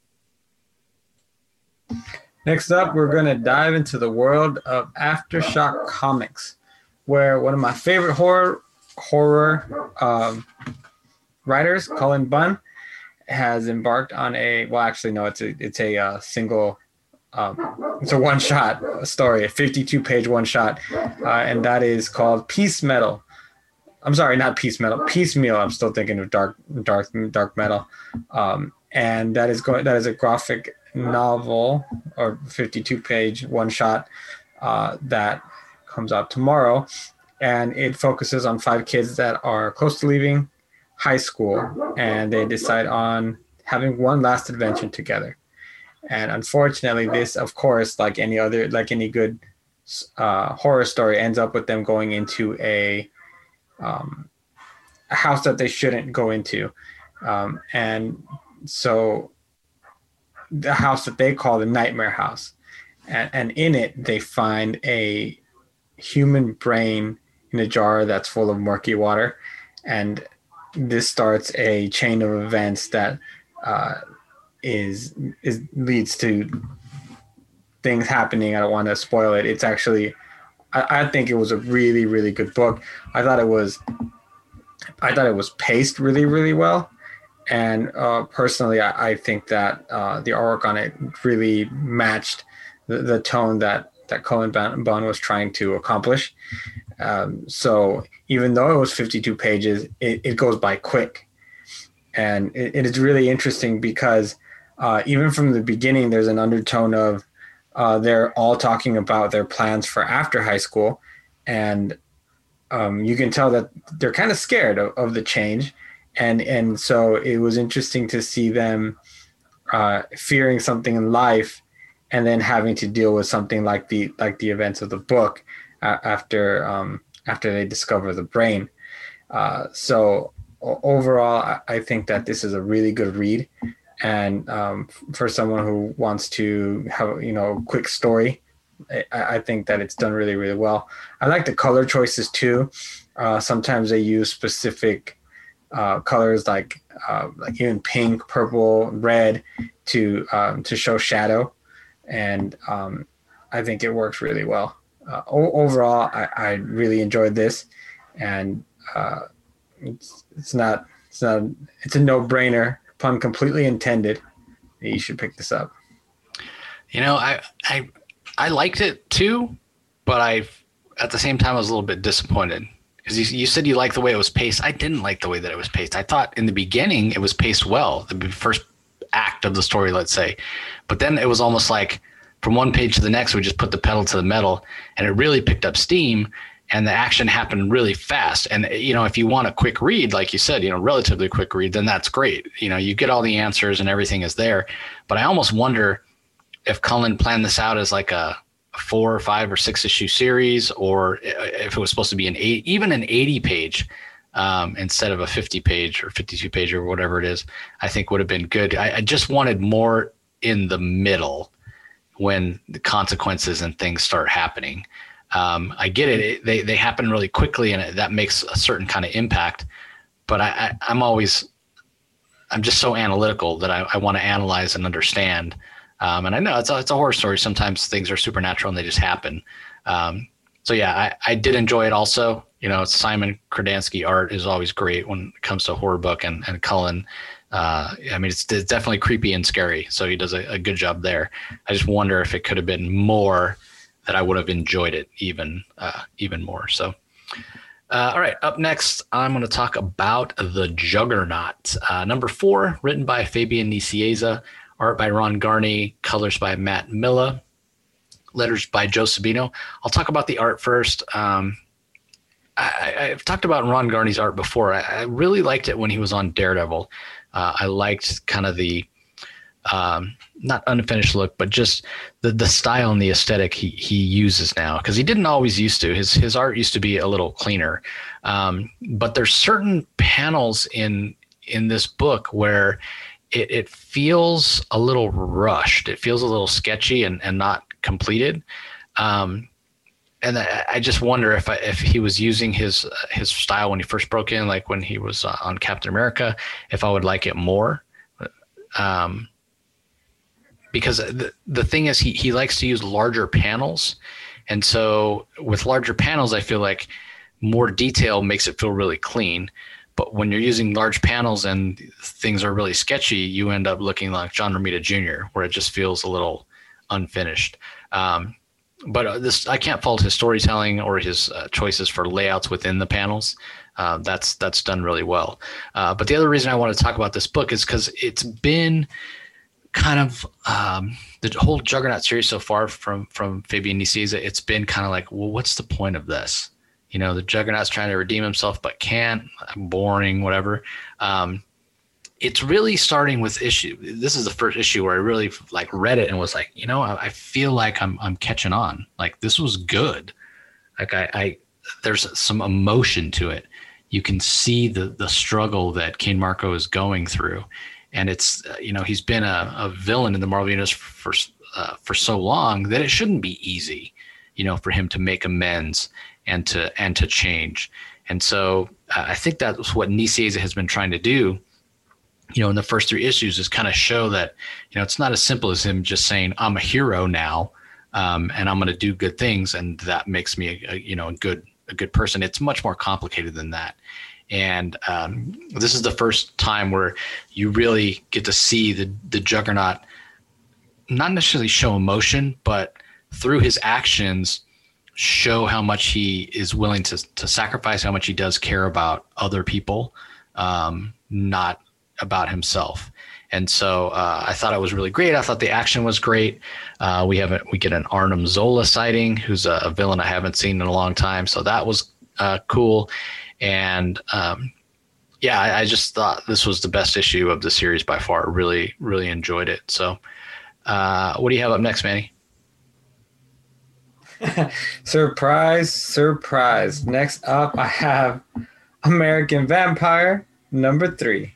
Next up, we're going to dive into the world of Aftershock Comics, where one of my favorite horror writers, Cullen Bunn, has embarked on it's a single, it's a one-shot story, a 52-page one-shot, and that is called Piecemeal. I'm sorry, not Piecemeal, Piecemeal. I'm still thinking of dark metal, and that is a graphic novel or 52-page one-shot that comes out tomorrow, and it focuses on 5 kids that are close to leaving high school, and they decide on having one last adventure together. And unfortunately, this, of course, like any good horror story, ends up with them going into a house that they shouldn't go into, and so the house that they call the Nightmare House, and in it they find a human brain in a jar that's full of murky water, and this starts a chain of events that leads to things happening. I don't want to spoil it. It's actually, I think it was a really, really good book. I thought it was paced really, really well. And personally, I think that the artwork on it really matched the tone that Cullen Bunn was trying to accomplish. So even though it was 52 pages, it goes by quick. And it is really interesting because even from the beginning, there's an undertone of they're all talking about their plans for after high school. And you can tell that they're kind of scared of the change. And so it was interesting to see them fearing something in life and then having to deal with something like the events of the book after they discover the brain. So overall, I think that this is a really good read. And for someone who wants to have, a quick story, I think that it's done really, really well. I like the color choices too. Sometimes they use specific colors like even pink, purple, red to show shadow, and I think it works really well. Overall, I really enjoyed this, and it's a no-brainer, pun completely intended. You should pick this up. I liked it too, but at the same time I was a little bit disappointed. Because you said you liked the way it was paced. I didn't like the way that it was paced. I thought in the beginning it was paced well, the first act of the story, let's say. But then it was almost like from one page to the next, we just put the pedal to the metal, and it really picked up steam, and the action happened really fast. And, if you want a quick read, like you said, relatively quick read, then that's great. You get all the answers and everything is there. But I almost wonder if Cullen planned this out as like a 4 or 5 or 6 issue series, or if it was supposed to be an 80 page instead of a 50 page or 52 page or whatever it is, I think would have been good. I just wanted more in the middle when the consequences and things start happening. I get it. They happen really quickly, and that makes a certain kind of impact, but I'm just so analytical that I want to analyze and understand. And I know it's a horror story. Sometimes things are supernatural and they just happen. So yeah, I did enjoy it also. Simon Krodansky art is always great when it comes to a horror book, and Cullen, it's definitely creepy and scary. So he does a good job there. I just wonder if it could have been more, that I would have enjoyed it even more. So, all right, up next, I'm going to talk about The Juggernaut. Number 4, written by Fabian Nicieza, art by Ron Garney, colors by Matt Milla, letters by Joe Sabino. I'll talk about the art first. I've talked about Ron Garney's art before. I really liked it when he was on Daredevil. I liked kind of the not unfinished look, but just the style and the aesthetic he uses now, because he didn't always used to. His art used to be a little cleaner. But there's certain panels in this book where it feels a little rushed. It feels a little sketchy and not completed. And I just wonder if he was using his style when he first broke in, like when he was on Captain America, if I would like it more. Because the thing is, he likes to use larger panels. And so with larger panels, I feel like more detail makes it feel really clean. But when you're using large panels and things are really sketchy, you end up looking like John Romita Jr., where it just feels a little unfinished. But this, I can't fault his storytelling or his choices for layouts within the panels. That's done really well. But the other reason I want to talk about this book is because it's been kind of the whole Juggernaut series so far from Fabian Nicieza. It's been kind of like, well, what's the point of this? You know, the Juggernaut's trying to redeem himself but can't. Boring, whatever. It's really starting with issue. This is the first issue where I really like read it and was like, you know, I feel like I'm catching on. Like, this was good. Like I there's some emotion to it. You can see the struggle that Kane Marco is going through, and it's you know, he's been a villain in the Marvel Universe for so long that it shouldn't be easy, you know, for him to make amends and to change. And so I think that's what Nicieza has been trying to do, you know, in the first 3 issues, is kind of show that, you know, it's not as simple as him just saying, I'm a hero now, and I'm going to do good things, and that makes me a good person. It's much more complicated than that. And this is the first time where you really get to see the Juggernaut not necessarily show emotion, but through his actions show how much he is willing to sacrifice, how much he does care about other people, not about himself. And so I thought it was really great. I thought the action was great. We get an Arnim Zola sighting, who's a villain I haven't seen in a long time. So that was cool. And I just thought this was the best issue of the series by far. Really, really enjoyed it. So what do you have up next, Manny? Surprise. Next up, I have American Vampire #3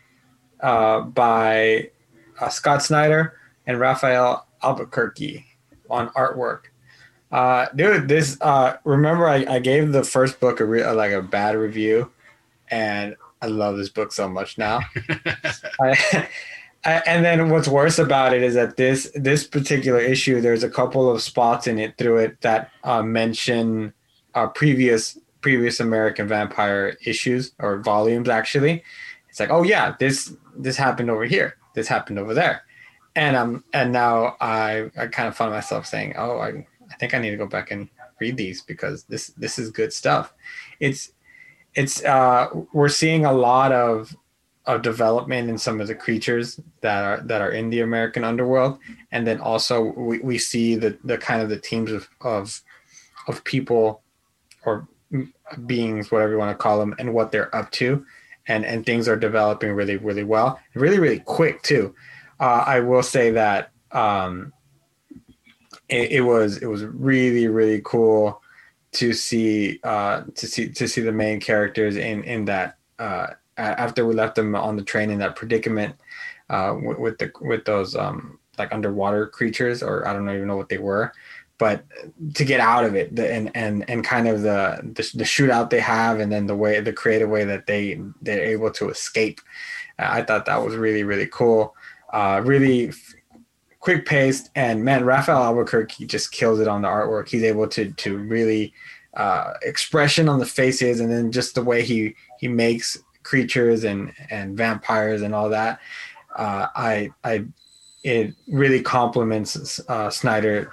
by Scott Snyder and Rafael Albuquerque on artwork. Dude, this remember I gave the first book a bad review, and I love this book so much now. And then what's worse about it is that this particular issue, there's a couple of spots in it through it that mention previous American Vampire issues or volumes. Actually, it's like, oh yeah, this happened over here, this happened over there, and now I kind of find myself saying, oh, I think I need to go back and read these, because this is good stuff. It's we're seeing a lot of development in some of the creatures that are in the American underworld, and then also we see the kind of the teams of people or beings, whatever you want to call them, and what they're up to, and things are developing really, really well, really, really quick too. I will say that it was really, really cool to see the main characters in that. After we left them on the train in that predicament with those like underwater creatures, or I don't even know what they were, but to get out of it and kind of the shootout they have, and then the creative way that they're able to escape, I thought that was really, really cool, really quick paced, and man, Rafael Albuquerque just kills it on the artwork. He's able to really expression on the faces, and then just the way he makes creatures and vampires and all that. It really complements Snyder's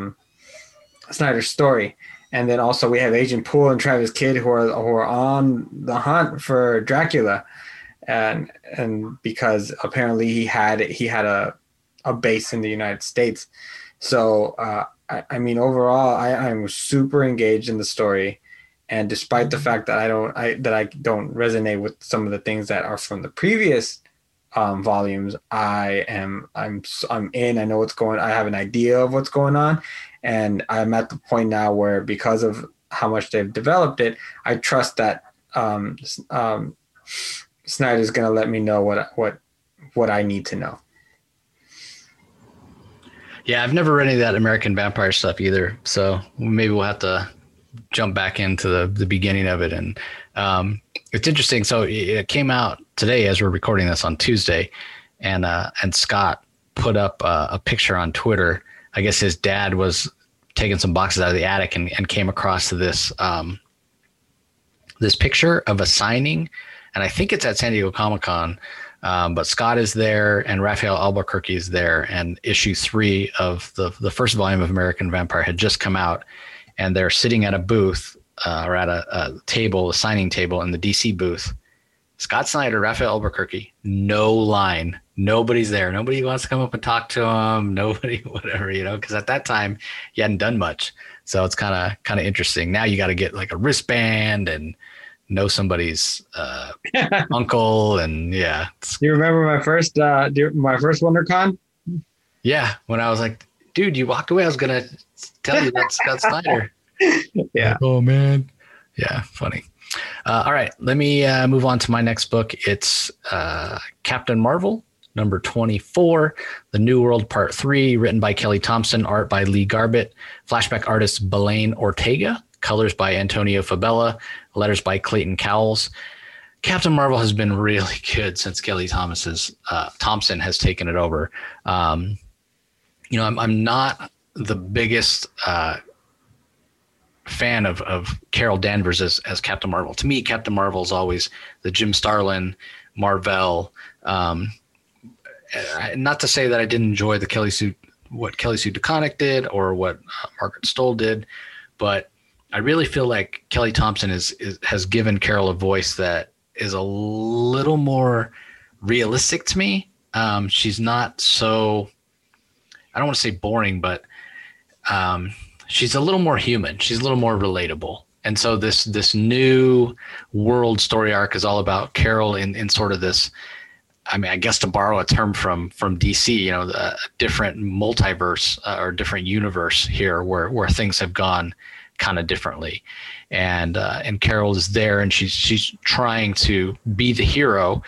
story. And then also we have Agent Poole and Travis Kidd who are on the hunt for Dracula, and because apparently he had a base in the United States. So I mean, overall, I'm super engaged in the story, and despite the fact that I don't resonate with some of the things that are from the previous volumes, I'm in. I know what's going. I have an idea of what's going on, and I'm at the point now where, because of how much they've developed it, I trust that Snyder's going to let me know what I need to know. Yeah, I've never read any of that American Vampire stuff either, so maybe we'll have to jump back into the beginning of it. And it's interesting. So it came out today as we're recording this on Tuesday, and Scott put up a picture on Twitter. I guess his dad was taking some boxes out of the attic and came across this this picture of a signing, and I think it's at San Diego Comic-Con. But Scott is there and Raphael Albuquerque is there, and issue 3 of the first volume of American Vampire had just come out, and they're sitting at a booth or at a table, a signing table in the DC booth. Scott Snyder, Raphael Albuquerque, no line. Nobody's there. Nobody wants to come up and talk to him. Nobody, whatever, because at that time he hadn't done much. So it's kind of interesting. Now you got to get like a wristband and know somebody's uncle, and yeah. Do you remember my first WonderCon? Yeah, when I was like, dude, you walked away. I was gonna tell you that's Scott Snyder. Yeah. Like, oh man. Yeah, funny. All right, let me move on to my next book. It's Captain Marvel, number 24, The New World Part 3, written by Kelly Thompson, art by Lee Garbett, flashback artist Belaine Ortega, colors by Antonio Fabella, letters by Clayton Cowles. Captain Marvel has been really good since Kelly Thompson has taken it over. I'm not the biggest fan of Carol Danvers as Captain Marvel. To me, Captain Marvel is always the Jim Starlin, Marvel. Not to say that I didn't enjoy what Kelly Sue DeConnick did or what Margaret Stohl did, but I really feel like Kelly Thompson has given Carol a voice that is a little more realistic to me. She's not so, I don't want to say boring, but she's a little more human. She's a little more relatable. And so this new world story arc is all about Carol in sort of this, I mean, I guess to borrow a term from DC, a different multiverse or different universe here where things have gone kind of differently. And Carol is there, and she's trying to be the hero,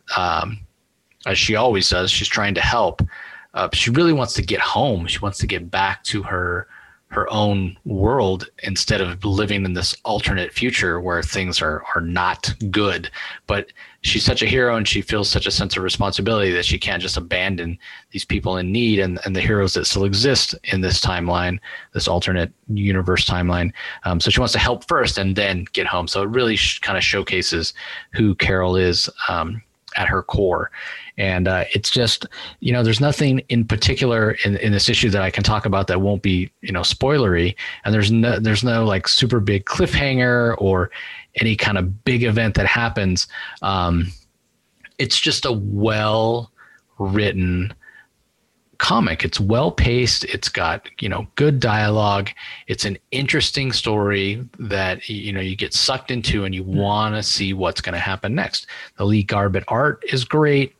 as she always does. She's trying to help. She really wants to get home. She wants to get back to her own world instead of living in this alternate future where things are not good. But she's such a hero, and she feels such a sense of responsibility that she can't just abandon these people in need and the heroes that still exist in this timeline, this alternate universe timeline. So she wants to help first and then get home. So it really kind of showcases who Carol is at her core. And it's just, there's nothing in particular in this issue that I can talk about that won't be, spoilery. And there's no like super big cliffhanger or any kind of big event that happens. It's just a well-written comic. It's well-paced. It's got, good dialogue. It's an interesting story that, you get sucked into and you want to see what's going to happen next. The Lee Garbett art is great.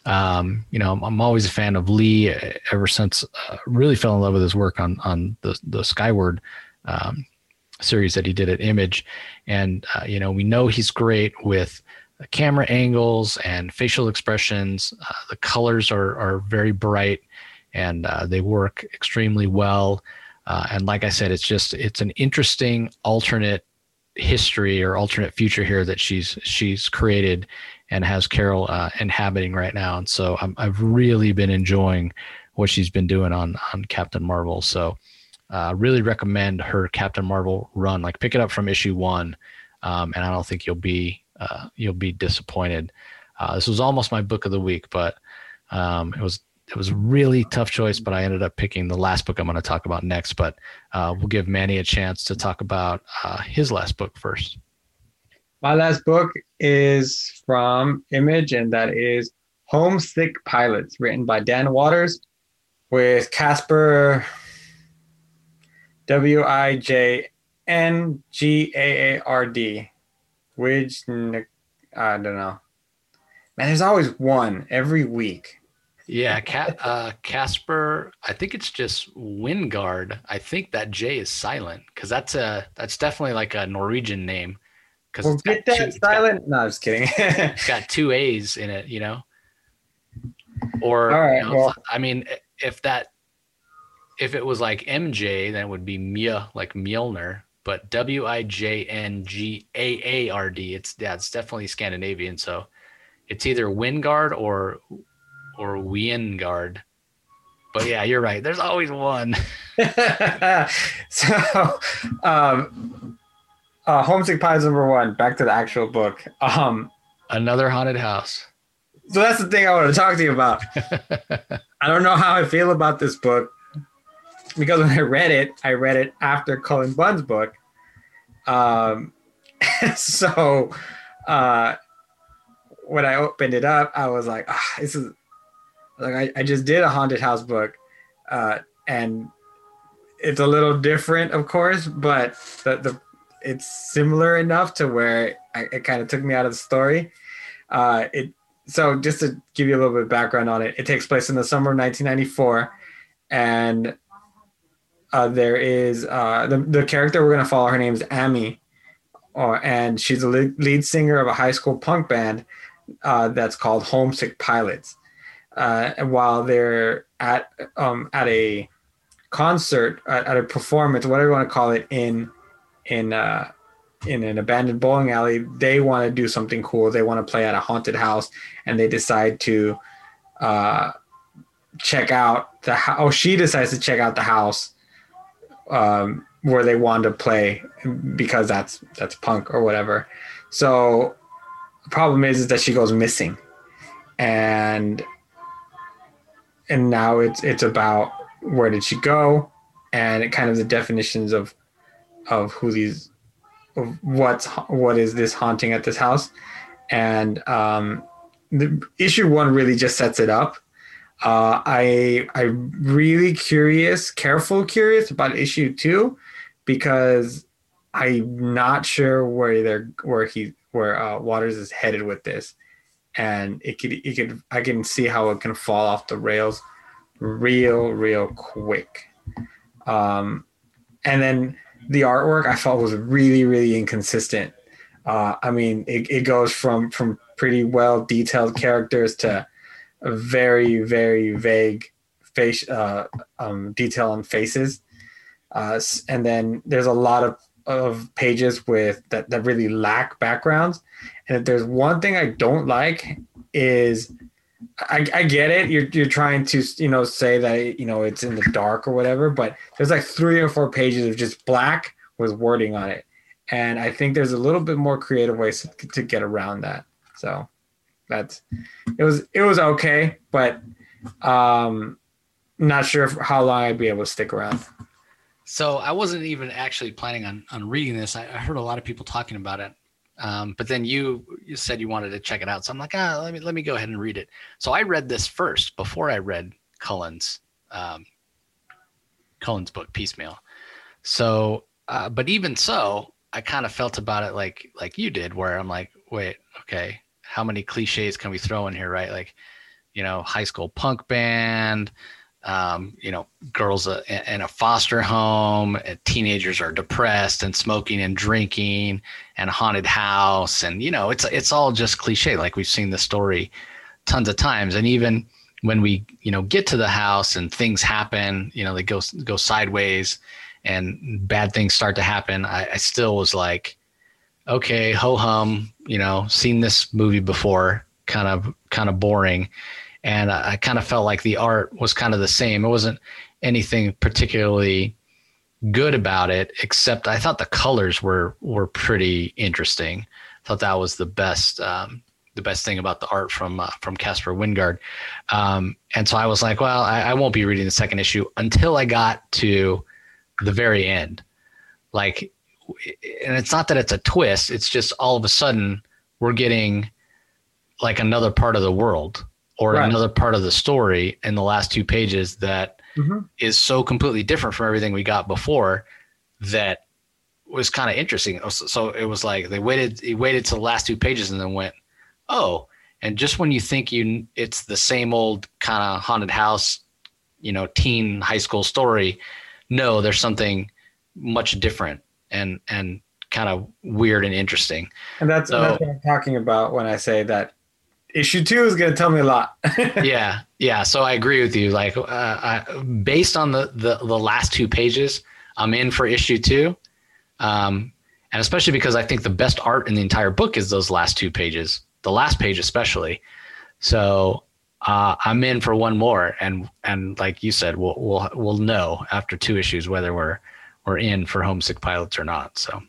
I'm always a fan of Lee ever since really fell in love with his work on the Skyward series that he did at Image. And, we know he's great with camera angles and facial expressions. The colors are very bright, and they work extremely well. And like I said, it's an interesting alternate history or alternate future here that she's created and has Carol inhabiting right now. And so I've really been enjoying what she's been doing on Captain Marvel. So really recommend her Captain Marvel run. Like, pick it up from issue 1, and I don't think you'll be disappointed. This was almost my book of the week, but it was a really tough choice. But I ended up picking the last book I'm going to talk about next. But we'll give Manny a chance to talk about his last book first. My last book is from Image, and that is Homesick Pilots, written by Dan Waters, with Casper Wijngaard. Which I don't know. Man, there's always one every week. Yeah, Casper. I think it's just Wingard. I think that J is silent because that's definitely like a Norwegian name. Because well, get that silent. No, I'm just kidding. It's got two A's in it, you know. Or all right, well, I mean, if it was like MJ, then it would be Mia, like Mjolnir. But Wijngaard. It's definitely Scandinavian. So it's either Wingard or Wiengard. But yeah, you're right. There's always one. So, Homesick Pies #1. Back to the actual book. Another haunted house. So that's the thing I want to talk to you about. I don't know how I feel about this book because when I read it after Cullen Bunn's book. So when I opened it up, I was like, this is like I just did a haunted house book, and it's a little different, of course, but it's similar enough to where it kind of took me out of the story. So just to give you a little bit of background on it, it takes place in the summer of 1994, and there is the character we're going to follow. Her name is Amy, and she's a lead singer of a high school punk band that's called Homesick Pilots. And while they're at a concert, at a performance, whatever you want to call it, in an abandoned bowling alley, they want to do something cool. They want to play at a haunted house, and they decide to check out the house. Oh, she decides to check out the house where they want to play because that's punk or whatever. So the problem is that she goes missing, and now it's about where did she go, and it kind of the definitions of who these, of what is this haunting at this house. And the issue 1 really just sets it up. I really curious about issue 2 because I'm not sure where Waters is headed with this, and I can see how it can fall off the rails real quick. And then the artwork I felt was really, really inconsistent. I mean, it goes from pretty well detailed characters to a very, very vague face detail on faces. And then there's a lot of pages with that really lack backgrounds. And if there's one thing I don't like is I get it. You're trying to, say that, it's in the dark or whatever, but there's like 3 or 4 pages of just black with wording on it. And I think there's a little bit more creative ways to get around that. So it was okay, but not sure how long I'd be able to stick around. So I wasn't even actually planning on reading this. I heard a lot of people talking about it. But then you said you wanted to check it out. So I'm like, let me go ahead and read it. So I read this first before I read Cullen's book, Piecemeal. So, but even so, I kind of felt about it like you did, where I'm like, wait, okay, how many cliches can we throw in here, right? Like, high school punk band, girls in a foster home, and teenagers are depressed and smoking and drinking, and a haunted house, and it's all just cliche. Like we've seen the story tons of times, and even when we get to the house and things happen, they go sideways and bad things start to happen. I still was like, okay, ho hum, seen this movie before, kind of boring. And I kind of felt like the art was kind of the same. It wasn't anything particularly good about it, except I thought the colors were pretty interesting. I thought that was the best thing about the art from Casper Wijngaard. And so I was like, well, I won't be reading the second issue until I got to the very end. Like, and it's not that it's a twist. It's just all of a sudden we're getting like another part of the world or right. Another part of the story in the last 2 pages that is so completely different from everything we got before that was kind of interesting. So it was like he waited to the last 2 pages and then went, oh, and just when you think it's the same old kind of haunted house, teen high school story, no, there's something much different and kind of weird and interesting. And that's what I'm talking about when I say that issue 2 is going to tell me a lot. Yeah. So I agree with you. Like, based on the last 2 pages, I'm in for issue 2. And especially because I think the best art in the entire book is those last 2 pages, the last page especially. So I'm in for one more, and like you said, we'll know after 2 issues whether we're in for Homesick Pilots or not. So.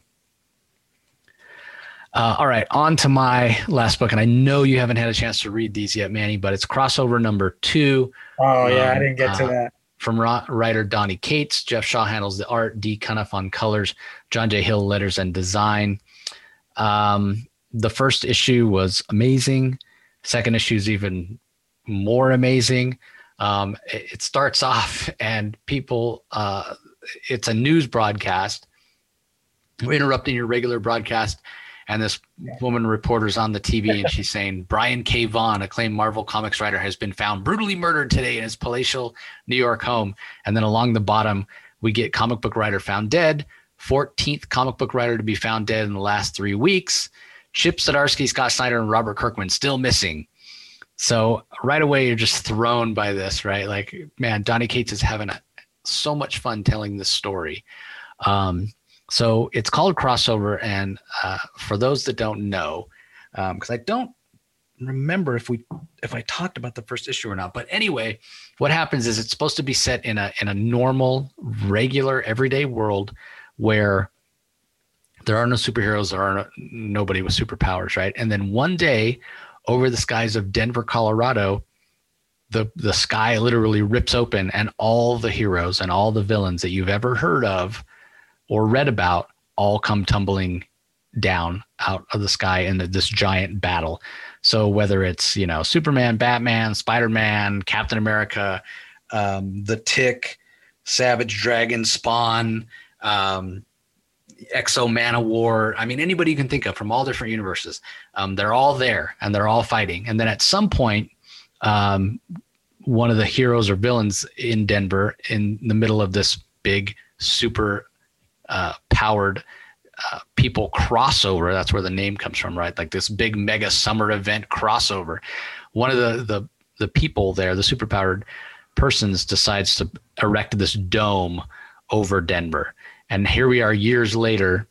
All right, on to my last book, and I know you haven't had a chance to read these yet, Manny, but it's crossover number 2. Oh yeah, I didn't get to that. From writer Donny Cates. Jeff Shaw handles the art, D. Cunniffe on colors, John J. Hill letters and design. The first issue was amazing. Second issue is even more amazing. It starts off and people, it's a news broadcast. We're interrupting your regular broadcast. And this woman reporter's on the TV and she's saying, Brian K. Vaughan, acclaimed Marvel Comics writer, has been found brutally murdered today in his palatial New York home. And then along the bottom, we get comic book writer found dead, 14th comic book writer to be found dead in the last 3 weeks. Chip Zdarsky, Scott Snyder, and Robert Kirkman still missing. So right away, you're just thrown by this, right? Like, man, Donny Cates is having so much fun telling this story. So it's called Crossover, and for those that don't know, because I don't remember if I talked about the first issue or not. But anyway, what happens is it's supposed to be set in a normal, regular, everyday world where there are no superheroes, there are nobody with superpowers, right? And then one day, over the skies of Denver, Colorado, the sky literally rips open, and all the heroes and all the villains that you've ever heard of or read about all come tumbling down out of the sky in this giant battle. So whether it's, Superman, Batman, Spider-Man, Captain America, the Tick, Savage Dragon, Spawn, Exo Man-O-War, I mean, anybody you can think of from all different universes, they're all there and they're all fighting. And then at some point, one of the heroes or villains in Denver, in the middle of this big super powered people crossover, that's where the name comes from, right? Like this big mega summer event crossover. One of the people there, the superpowered persons, decides to erect this dome over Denver. And here we are years later,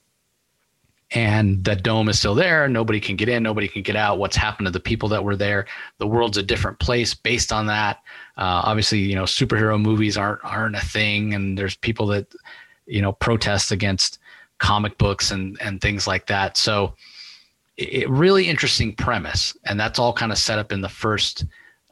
and the dome is still there. Nobody can get in, nobody can get out. What's happened to the people that were there? The world's a different place based on that. Obviously, superhero movies aren't a thing, and there's people that protest against comic books and things like that. So it really interesting premise. And that's all kind of set up in the first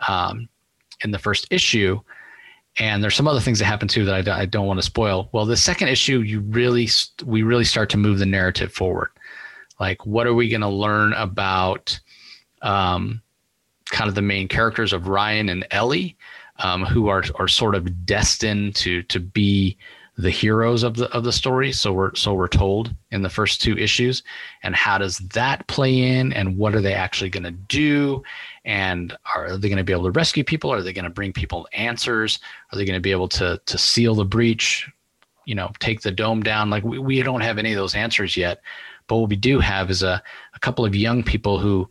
issue. And there's some other things that happen too that I don't want to spoil. Well, the second issue, we really start to move the narrative forward. Like, what are we going to learn about kind of the main characters of Ryan and Ellie, who are sort of destined to be the heroes of the story. So we're told in the first 2 issues, and how does that play in, and what are they actually going to do? And are they going to be able to rescue people? Are they going to bring people answers? Are they going to be able to seal the breach, take the dome down? Like we don't have any of those answers yet, but what we do have is a couple of young people who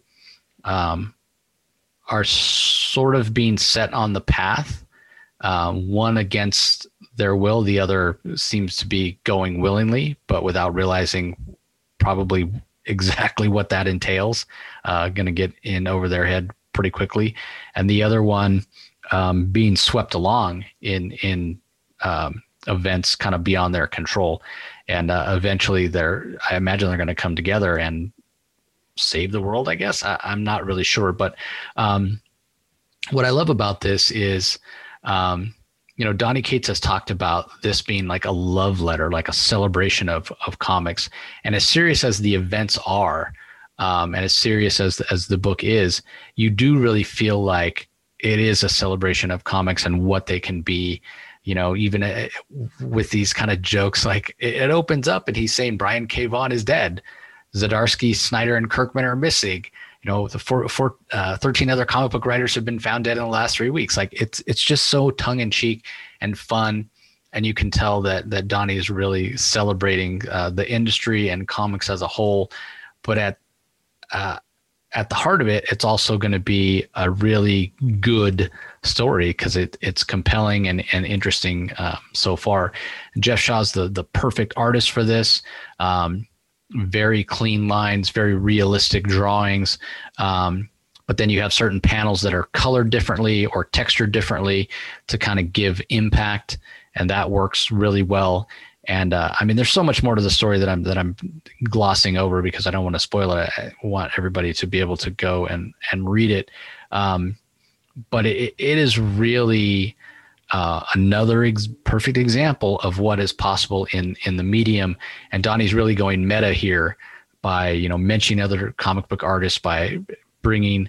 are sort of being set on the path, one against their will, the other seems to be going willingly, but without realizing probably exactly what that entails. Going to get in over their head pretty quickly, and the other one being swept along in events kind of beyond their control, and eventually I imagine they're going to come together and save the world. I guess I'm not really sure, but what I love about this is. Donny Cates has talked about this being like a love letter, like a celebration of comics. And as serious as the events are, and as serious as the book is, you do really feel like it is a celebration of comics and what they can be, even with these kind of jokes, like it opens up and he's saying Brian K. Vaughan is dead. Zdarsky, Snyder, and Kirkman are missing. The 13 other comic book writers have been found dead in the last 3 weeks. Like it's just so tongue in cheek and fun. And you can tell that Donnie is really celebrating the industry and comics as a whole. But at the heart of it, it's also going to be a really good story because it's compelling and interesting so far. Jeff Shaw's the perfect artist for this. Very clean lines, very realistic drawings. But then you have certain panels that are colored differently or textured differently to kind of give impact. And that works really well. And there's so much more to the story that I'm glossing over because I don't want to spoil it. I want everybody to be able to go and read it. But it is really another perfect example of what is possible in the medium. And Donnie's really going meta here by mentioning other comic book artists, by bringing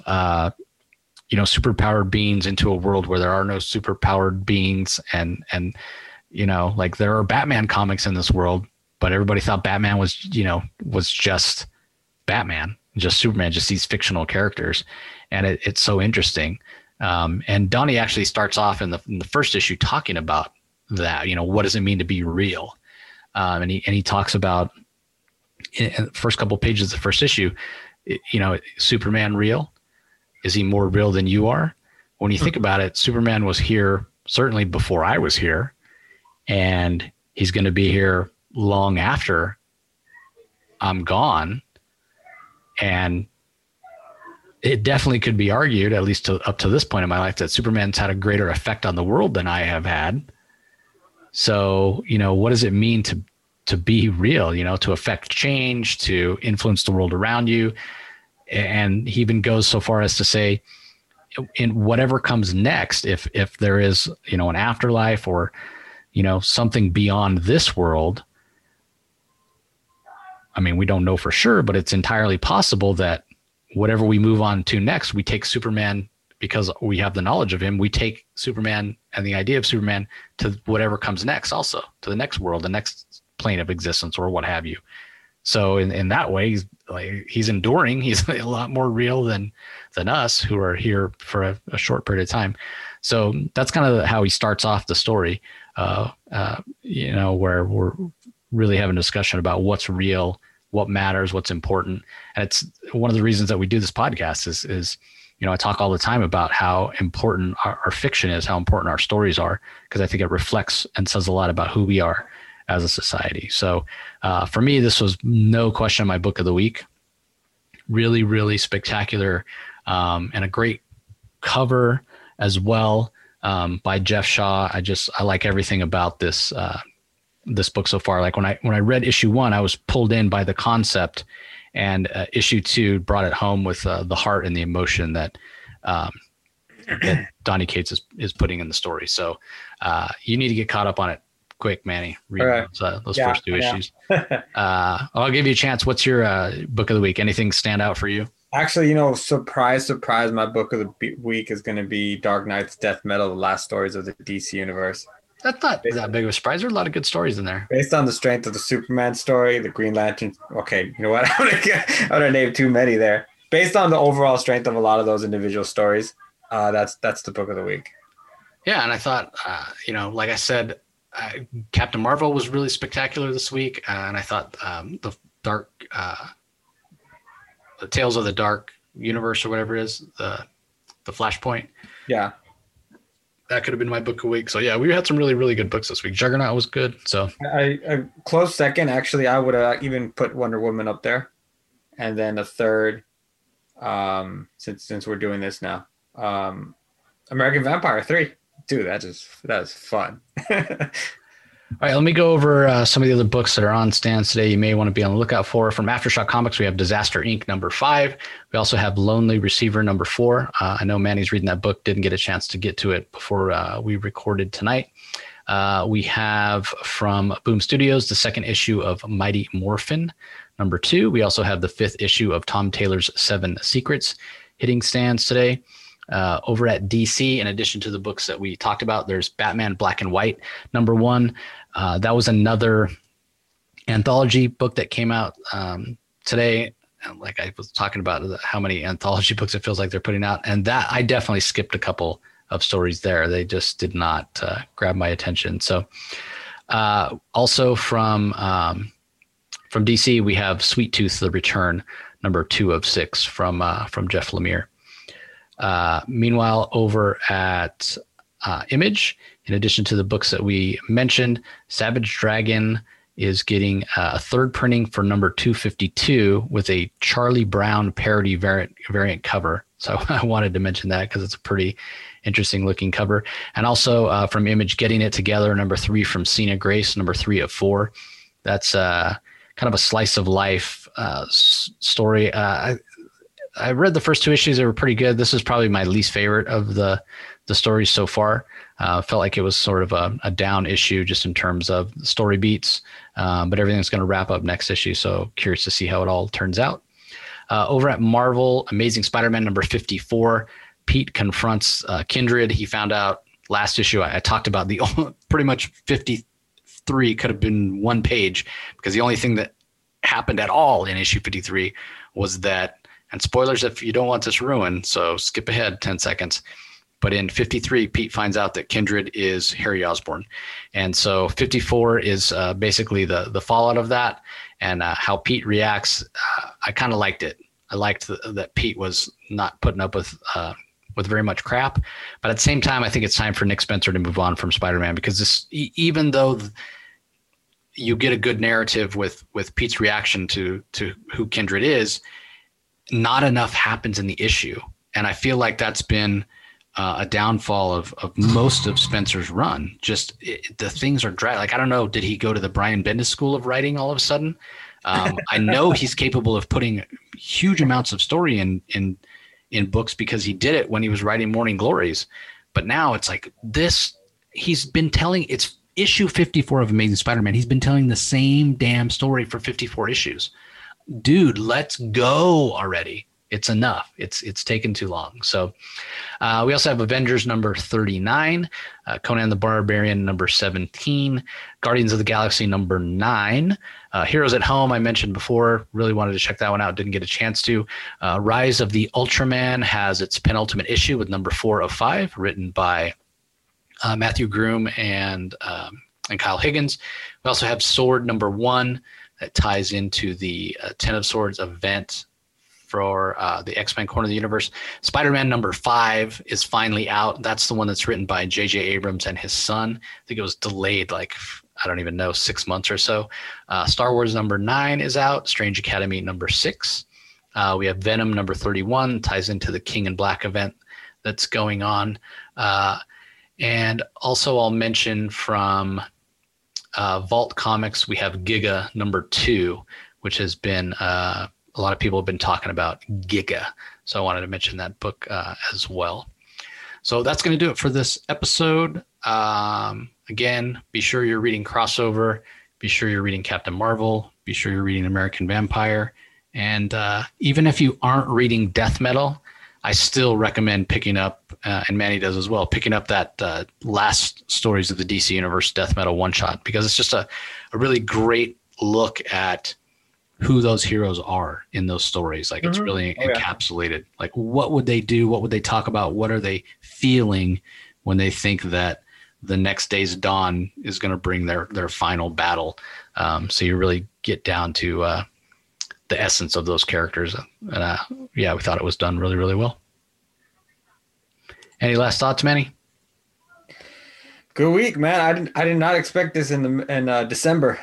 superpowered beings into a world where there are no superpowered beings, and like there are Batman comics in this world, but everybody thought Batman was just Batman, just Superman, just these fictional characters. And it's so interesting. And Donnie actually starts off in the first issue talking about that, what does it mean to be real? And he talks about in the first couple of pages of the first issue, Superman real? Is he more real than you are? When you think about it, Superman was here certainly before I was here, and he's going to be here long after I'm gone. And it definitely could be argued, at least up to this point in my life, that Superman's had a greater effect on the world than I have had. So, what does it mean to be real, to affect change, to influence the world around you? And he even goes so far as to say, in whatever comes next, if there is, an afterlife or, something beyond this world, we don't know for sure, but it's entirely possible that whatever we move on to next, we take Superman, because we have the knowledge of him, we take Superman and the idea of Superman to whatever comes next, also to the next world, the next plane of existence, or what have you. So in that way, he's enduring. He's a lot more real than us, who are here for a short period of time. So that's kind of how he starts off the story, where we're really having a discussion about what's real, what matters, what's important. And it's one of the reasons that we do this podcast is I talk all the time about how important our fiction is, how important our stories are, because I think it reflects and says a lot about who we are as a society. So for me, this was no question my book of the week. Really, really spectacular, and a great cover as well by Jeff Shaw. I like everything about this book so far. Like when I read issue 1, I was pulled in by the concept, and issue 2 brought it home with the heart and the emotion that Donny Cates is putting in the story. So you need to get caught up on it quick, Manny. Read those first 2 issues. I'll give you a chance. What's your book of the week? Anything stand out for you? Actually, surprise, my book of the week is going to be Dark Knight's Death Metal, the last stories of the DC universe. That's not that big of a surprise. There are a lot of good stories in there. Based on the strength of the Superman story, the Green Lantern. Okay, you know what? I'm gonna name too many there. Based on the overall strength of a lot of those individual stories, that's the book of the week. Yeah, and I thought, like I said, Captain Marvel was really spectacular this week, and I thought the Tales of the Dark Universe, or whatever it is, the Flashpoint. Yeah. That could have been my book of the week. So yeah, we had some really, really good books this week. Juggernaut was good. So I close second. Actually, I would have even put Wonder Woman up there, and then a third. Since we're doing this now, American Vampire 3. Dude, that is fun. All right, let me go over some of the other books that are on stands today you may want to be on the lookout for. From Aftershock Comics, we have Disaster Inc. number 5. We also have Lonely Receiver number 4. I know Manny's reading that book, didn't get a chance to get to it before we recorded tonight. We have from Boom Studios, the 2nd issue of Mighty Morphin number 2. We also have the 5th issue of Tom Taylor's 7 Secrets hitting stands today. Over at DC, in addition to the books that we talked about, there's Batman Black and White #1. That was another anthology book that came out today. Like I was talking about how many anthology books it feels like they're putting out. And that I definitely skipped a couple of stories there. They just did not grab my attention. So also from DC, we have Sweet Tooth, The Return, #2 of 6 from Jeff Lemire. Meanwhile, over at Image, in addition to the books that we mentioned, Savage Dragon is getting a third printing for #252 with a Charlie Brown parody variant cover. So I wanted to mention that because it's a pretty interesting looking cover. And also from Image, Getting It Together, #3 from Cena Grace, #3 of 4. That's kind of a slice of life story. I read the first 2 issues. They were pretty good. This is probably my least favorite of the stories so far. Felt like it was sort of a down issue just in terms of story beats, but everything's going to wrap up next issue. So curious to see how it all turns out. Over at Marvel, Amazing Spider-Man #54, Pete confronts Kindred. He found out last issue, I talked about the pretty much 53 could have been 1 page because the only thing that happened at all in issue 53 was that, and spoilers if you don't want this ruined, so skip ahead 10 seconds. But in 53, Pete finds out that Kindred is Harry Osborn. And so 54 is basically the fallout of that, and how Pete reacts. I kind of liked it. I liked that Pete was not putting up with very much crap. But at the same time, I think it's time for Nick Spencer to move on from Spider-Man, because this, even though you get a good narrative with Pete's reaction to who Kindred is, not enough happens in the issue. And I feel like that's been a downfall of most of Spencer's run. Just the things are dry. Like, I don't know, did he go to the Brian Bendis School of Writing all of a sudden? I know he's capable of putting huge amounts of story in books because he did it when he was writing Morning Glories. But now it's like this, he's been telling, it's issue 54 of Amazing Spider-Man. He's been telling the same damn story for 54 issues. Dude, let's go already. It's enough. It's taken too long. So we also have Avengers #39, Conan the Barbarian #17, Guardians of the Galaxy #9, Heroes at Home, I mentioned before, really wanted to check that one out, didn't get a chance to. Rise of the Ultraman has its penultimate issue with #4 of 5, written by Matthew Groom and Kyle Higgins. We also have Sword #1 that ties into the Ten of Swords event for the X-Men Corner of the Universe. Spider-Man #5 is finally out. That's the one that's written by J.J. Abrams and his son. I think it was delayed like, I don't even know, 6 months or so. Star Wars #9 is out. Strange Academy #6. We have Venom #31, ties into the King in Black event that's going on. And also I'll mention from Vault Comics, we have Giga #2, which has been a lot of people have been talking about Giga. So I wanted to mention that book as well. So that's going to do it for this episode. Again, be sure you're reading Crossover. Be sure you're reading Captain Marvel. Be sure you're reading American Vampire. And even if you aren't reading Death Metal, I still recommend picking up, and Manny does as well, picking up that last Stories of the DC Universe Death Metal one-shot, because it's just a really great look at who those heroes are in those stories. Like, it's really encapsulated. Like, what would they do? What would they talk about? What are they feeling when they think that the next day's dawn is going to bring their final battle? So you really get down to the essence of those characters. And yeah, we thought it was done really, really well. Any last thoughts, Manny? Good week, man. I did not expect this in December.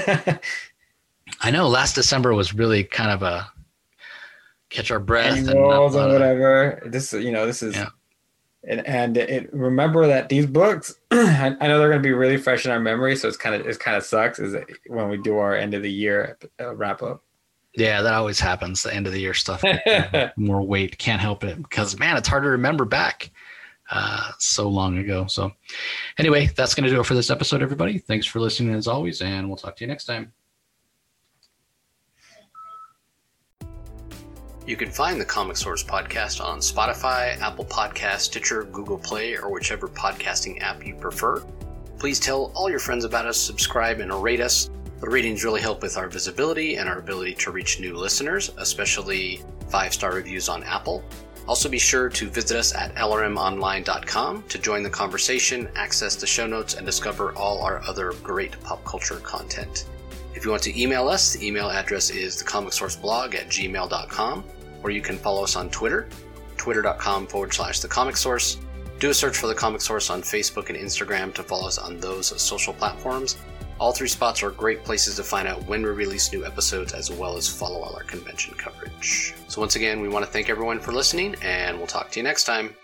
I know last December was really kind of a catch our breath and whatever. This is, yeah. And remember that these books, I know they're going to be really fresh in our memory. So it kind of sucks is when we do our end of the year wrap up. Yeah, that always happens. The end of the year stuff, more weight, can't help it, because man, it's hard to remember back so long ago. So anyway, that's going to do it for this episode, everybody. Thanks for listening as always, and we'll talk to you next time. You can find the Comic Source podcast on Spotify, Apple Podcasts, Stitcher, Google Play, or whichever podcasting app you prefer. Please tell all your friends about us, subscribe, and rate us. The ratings really help with our visibility and our ability to reach new listeners, especially 5-star reviews on Apple. Also be sure to visit us at lrmonline.com to join the conversation, access the show notes, and discover all our other great pop culture content. If you want to email us, the email address is thecomicsourceblog@gmail.com, or you can follow us on Twitter, twitter.com/thecomicsource. Do a search for The Comic Source on Facebook and Instagram to follow us on those social platforms. All 3 spots are great places to find out when we release new episodes, as well as follow all our convention coverage. So once again, we want to thank everyone for listening, and we'll talk to you next time.